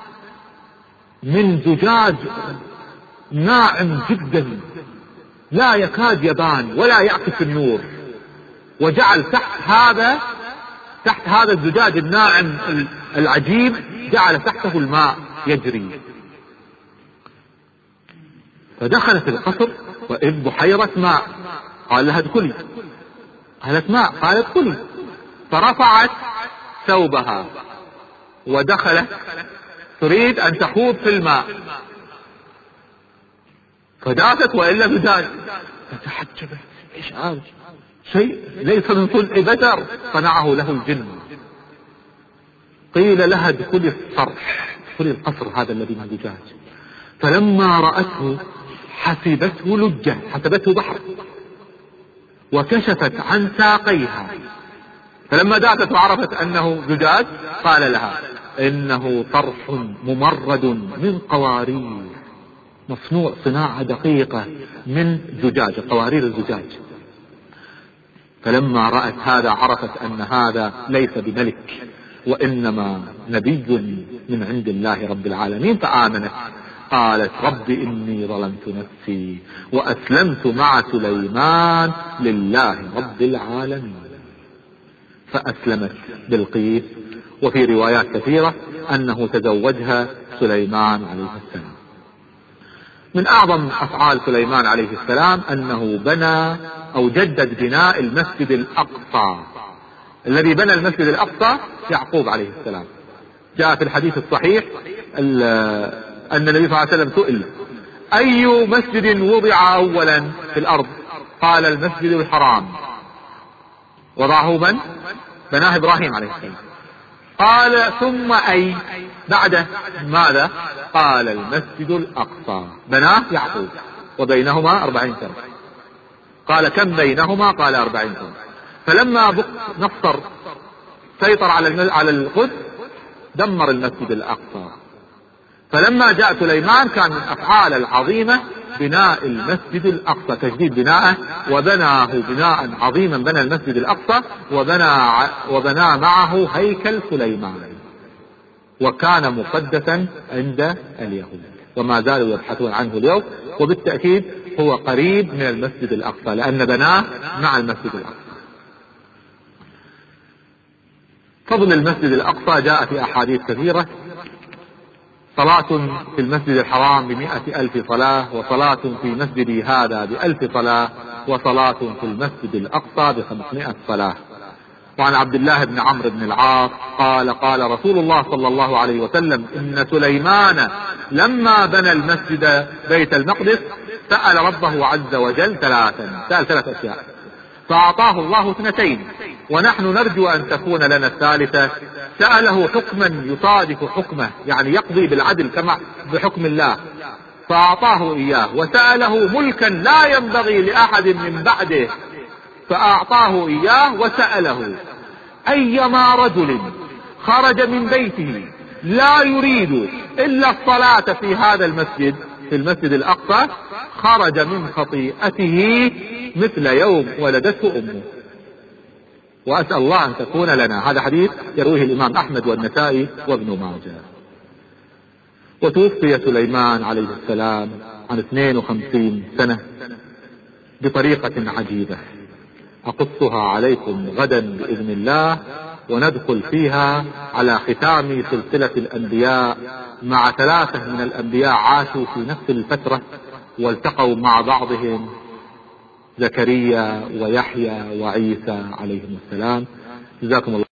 من زجاج ناعم جدا لا يكاد يبان ولا يعكس النور، وجعل تحت هذا تحت هذا الزجاج الناعم العجيب جعل تحته الماء يجري. فدخلت القصر وإذ بحيرة ماء، قال لها ادخلي، قالت ماء، قالت ادخلي. فرفعت ثوبها ودخلت تريد أن تخوض في الماء فداتت وإلا بداية فتحجبت. إيش هذا؟ شيء ليس من صنع بشر، صنعه له الجن. قيل لها ادخلي الصرح، ادخلي القصر هذا الذي من زجاج. فلما رأته حسبته لجة، حسبته بحر، وكشفت عن ساقيها. فلما داتت وعرفت أنه زجاج قال لها إنه طرح ممرد من قوارير، مصنوع صناعة دقيقة من زجاج، قوارير الزجاج. فلما رأت هذا عرفت أن هذا ليس بملك وإنما نبي من عند الله رب العالمين، فآمنت. قالت رب إني ظلمت نفسي وأسلمت مع سليمان لله رب العالمين، فأسلمت بلقيس. وفي روايات كثيرة أنه تزوجها سليمان عليه السلام. من أعظم أفعال سليمان عليه السلام أنه بنى أو جدد بناء المسجد الأقصى. الذي بنى المسجد الأقصى يعقوب عليه السلام. جاء في الحديث الصحيح أن النبي صلى الله عليه وسلم سئل أي مسجد وضع أولا في الأرض؟ قال المسجد الحرام. وضعه من؟ بناه إبراهيم عليه السلام. قال ثم أي بعده؟ ماذا؟ قال المسجد الأقصى، بناه يعقوب، وبينهما أربعين سنة. قال كم بينهما؟ قال أربعين سنة. فلما نصر سيطر على على القدس دمر المسجد الأقصى. فلما جاء سليمان كان من الأفعال العظيمة بناء المسجد الأقصى، تجديد بناءه، وبناه بناء عظيما، بنى المسجد الأقصى وبنى وبنى معه هيكل سليمان، وكان مقدسا عند اليهود وما زالوا يبحثون عنه اليوم. وبالتأكيد هو قريب من المسجد الأقصى لأن بناه مع المسجد الأقصى. فضل المسجد الأقصى جاء في أحاديث كثيرة. صلاة في المسجد الحرام بمئة ألف صلاة، وصلاة في مسجدي هذا بألف صلاة، وصلاة في المسجد الأقصى بخمسمائة صلاة. وعن عبد الله بن عمرو بن العاص قال قال رسول الله صلى الله عليه وسلم إن سليمان لما بنى المسجد بيت المقدس سأل ربه عز وجل ثلاثا، سأل ثلاث أشياء فأعطاه الله اثنتين، ونحن نرجو أن تكون لنا الثالثة. سأله حكما يصادف حكمه، يعني يقضي بالعدل كما بحكم الله، فأعطاه إياه. وسأله ملكا لا ينبغي لأحد من بعده، فأعطاه إياه. وسأله أيما رجل خرج من بيته لا يريد إلا الصلاة في هذا المسجد، في المسجد الأقصى، خرج من خطيئته مثل يوم ولدته أمه. وأسأل الله أن تكون لنا. هذا حديث يرويه الإمام أحمد والنسائي وابن ماجه. وتوفي سليمان عليه السلام عن اثنين وخمسين سنة بطريقة عجيبة أقصها عليكم غدا بإذن الله، وندخل فيها على ختام سلسلة الأنبياء مع ثلاثة من الأنبياء عاشوا في نفس الفترة والتقوا مع بعضهم، زكريا ويحيى وعيسى عليهم السلام. جزاكم الله.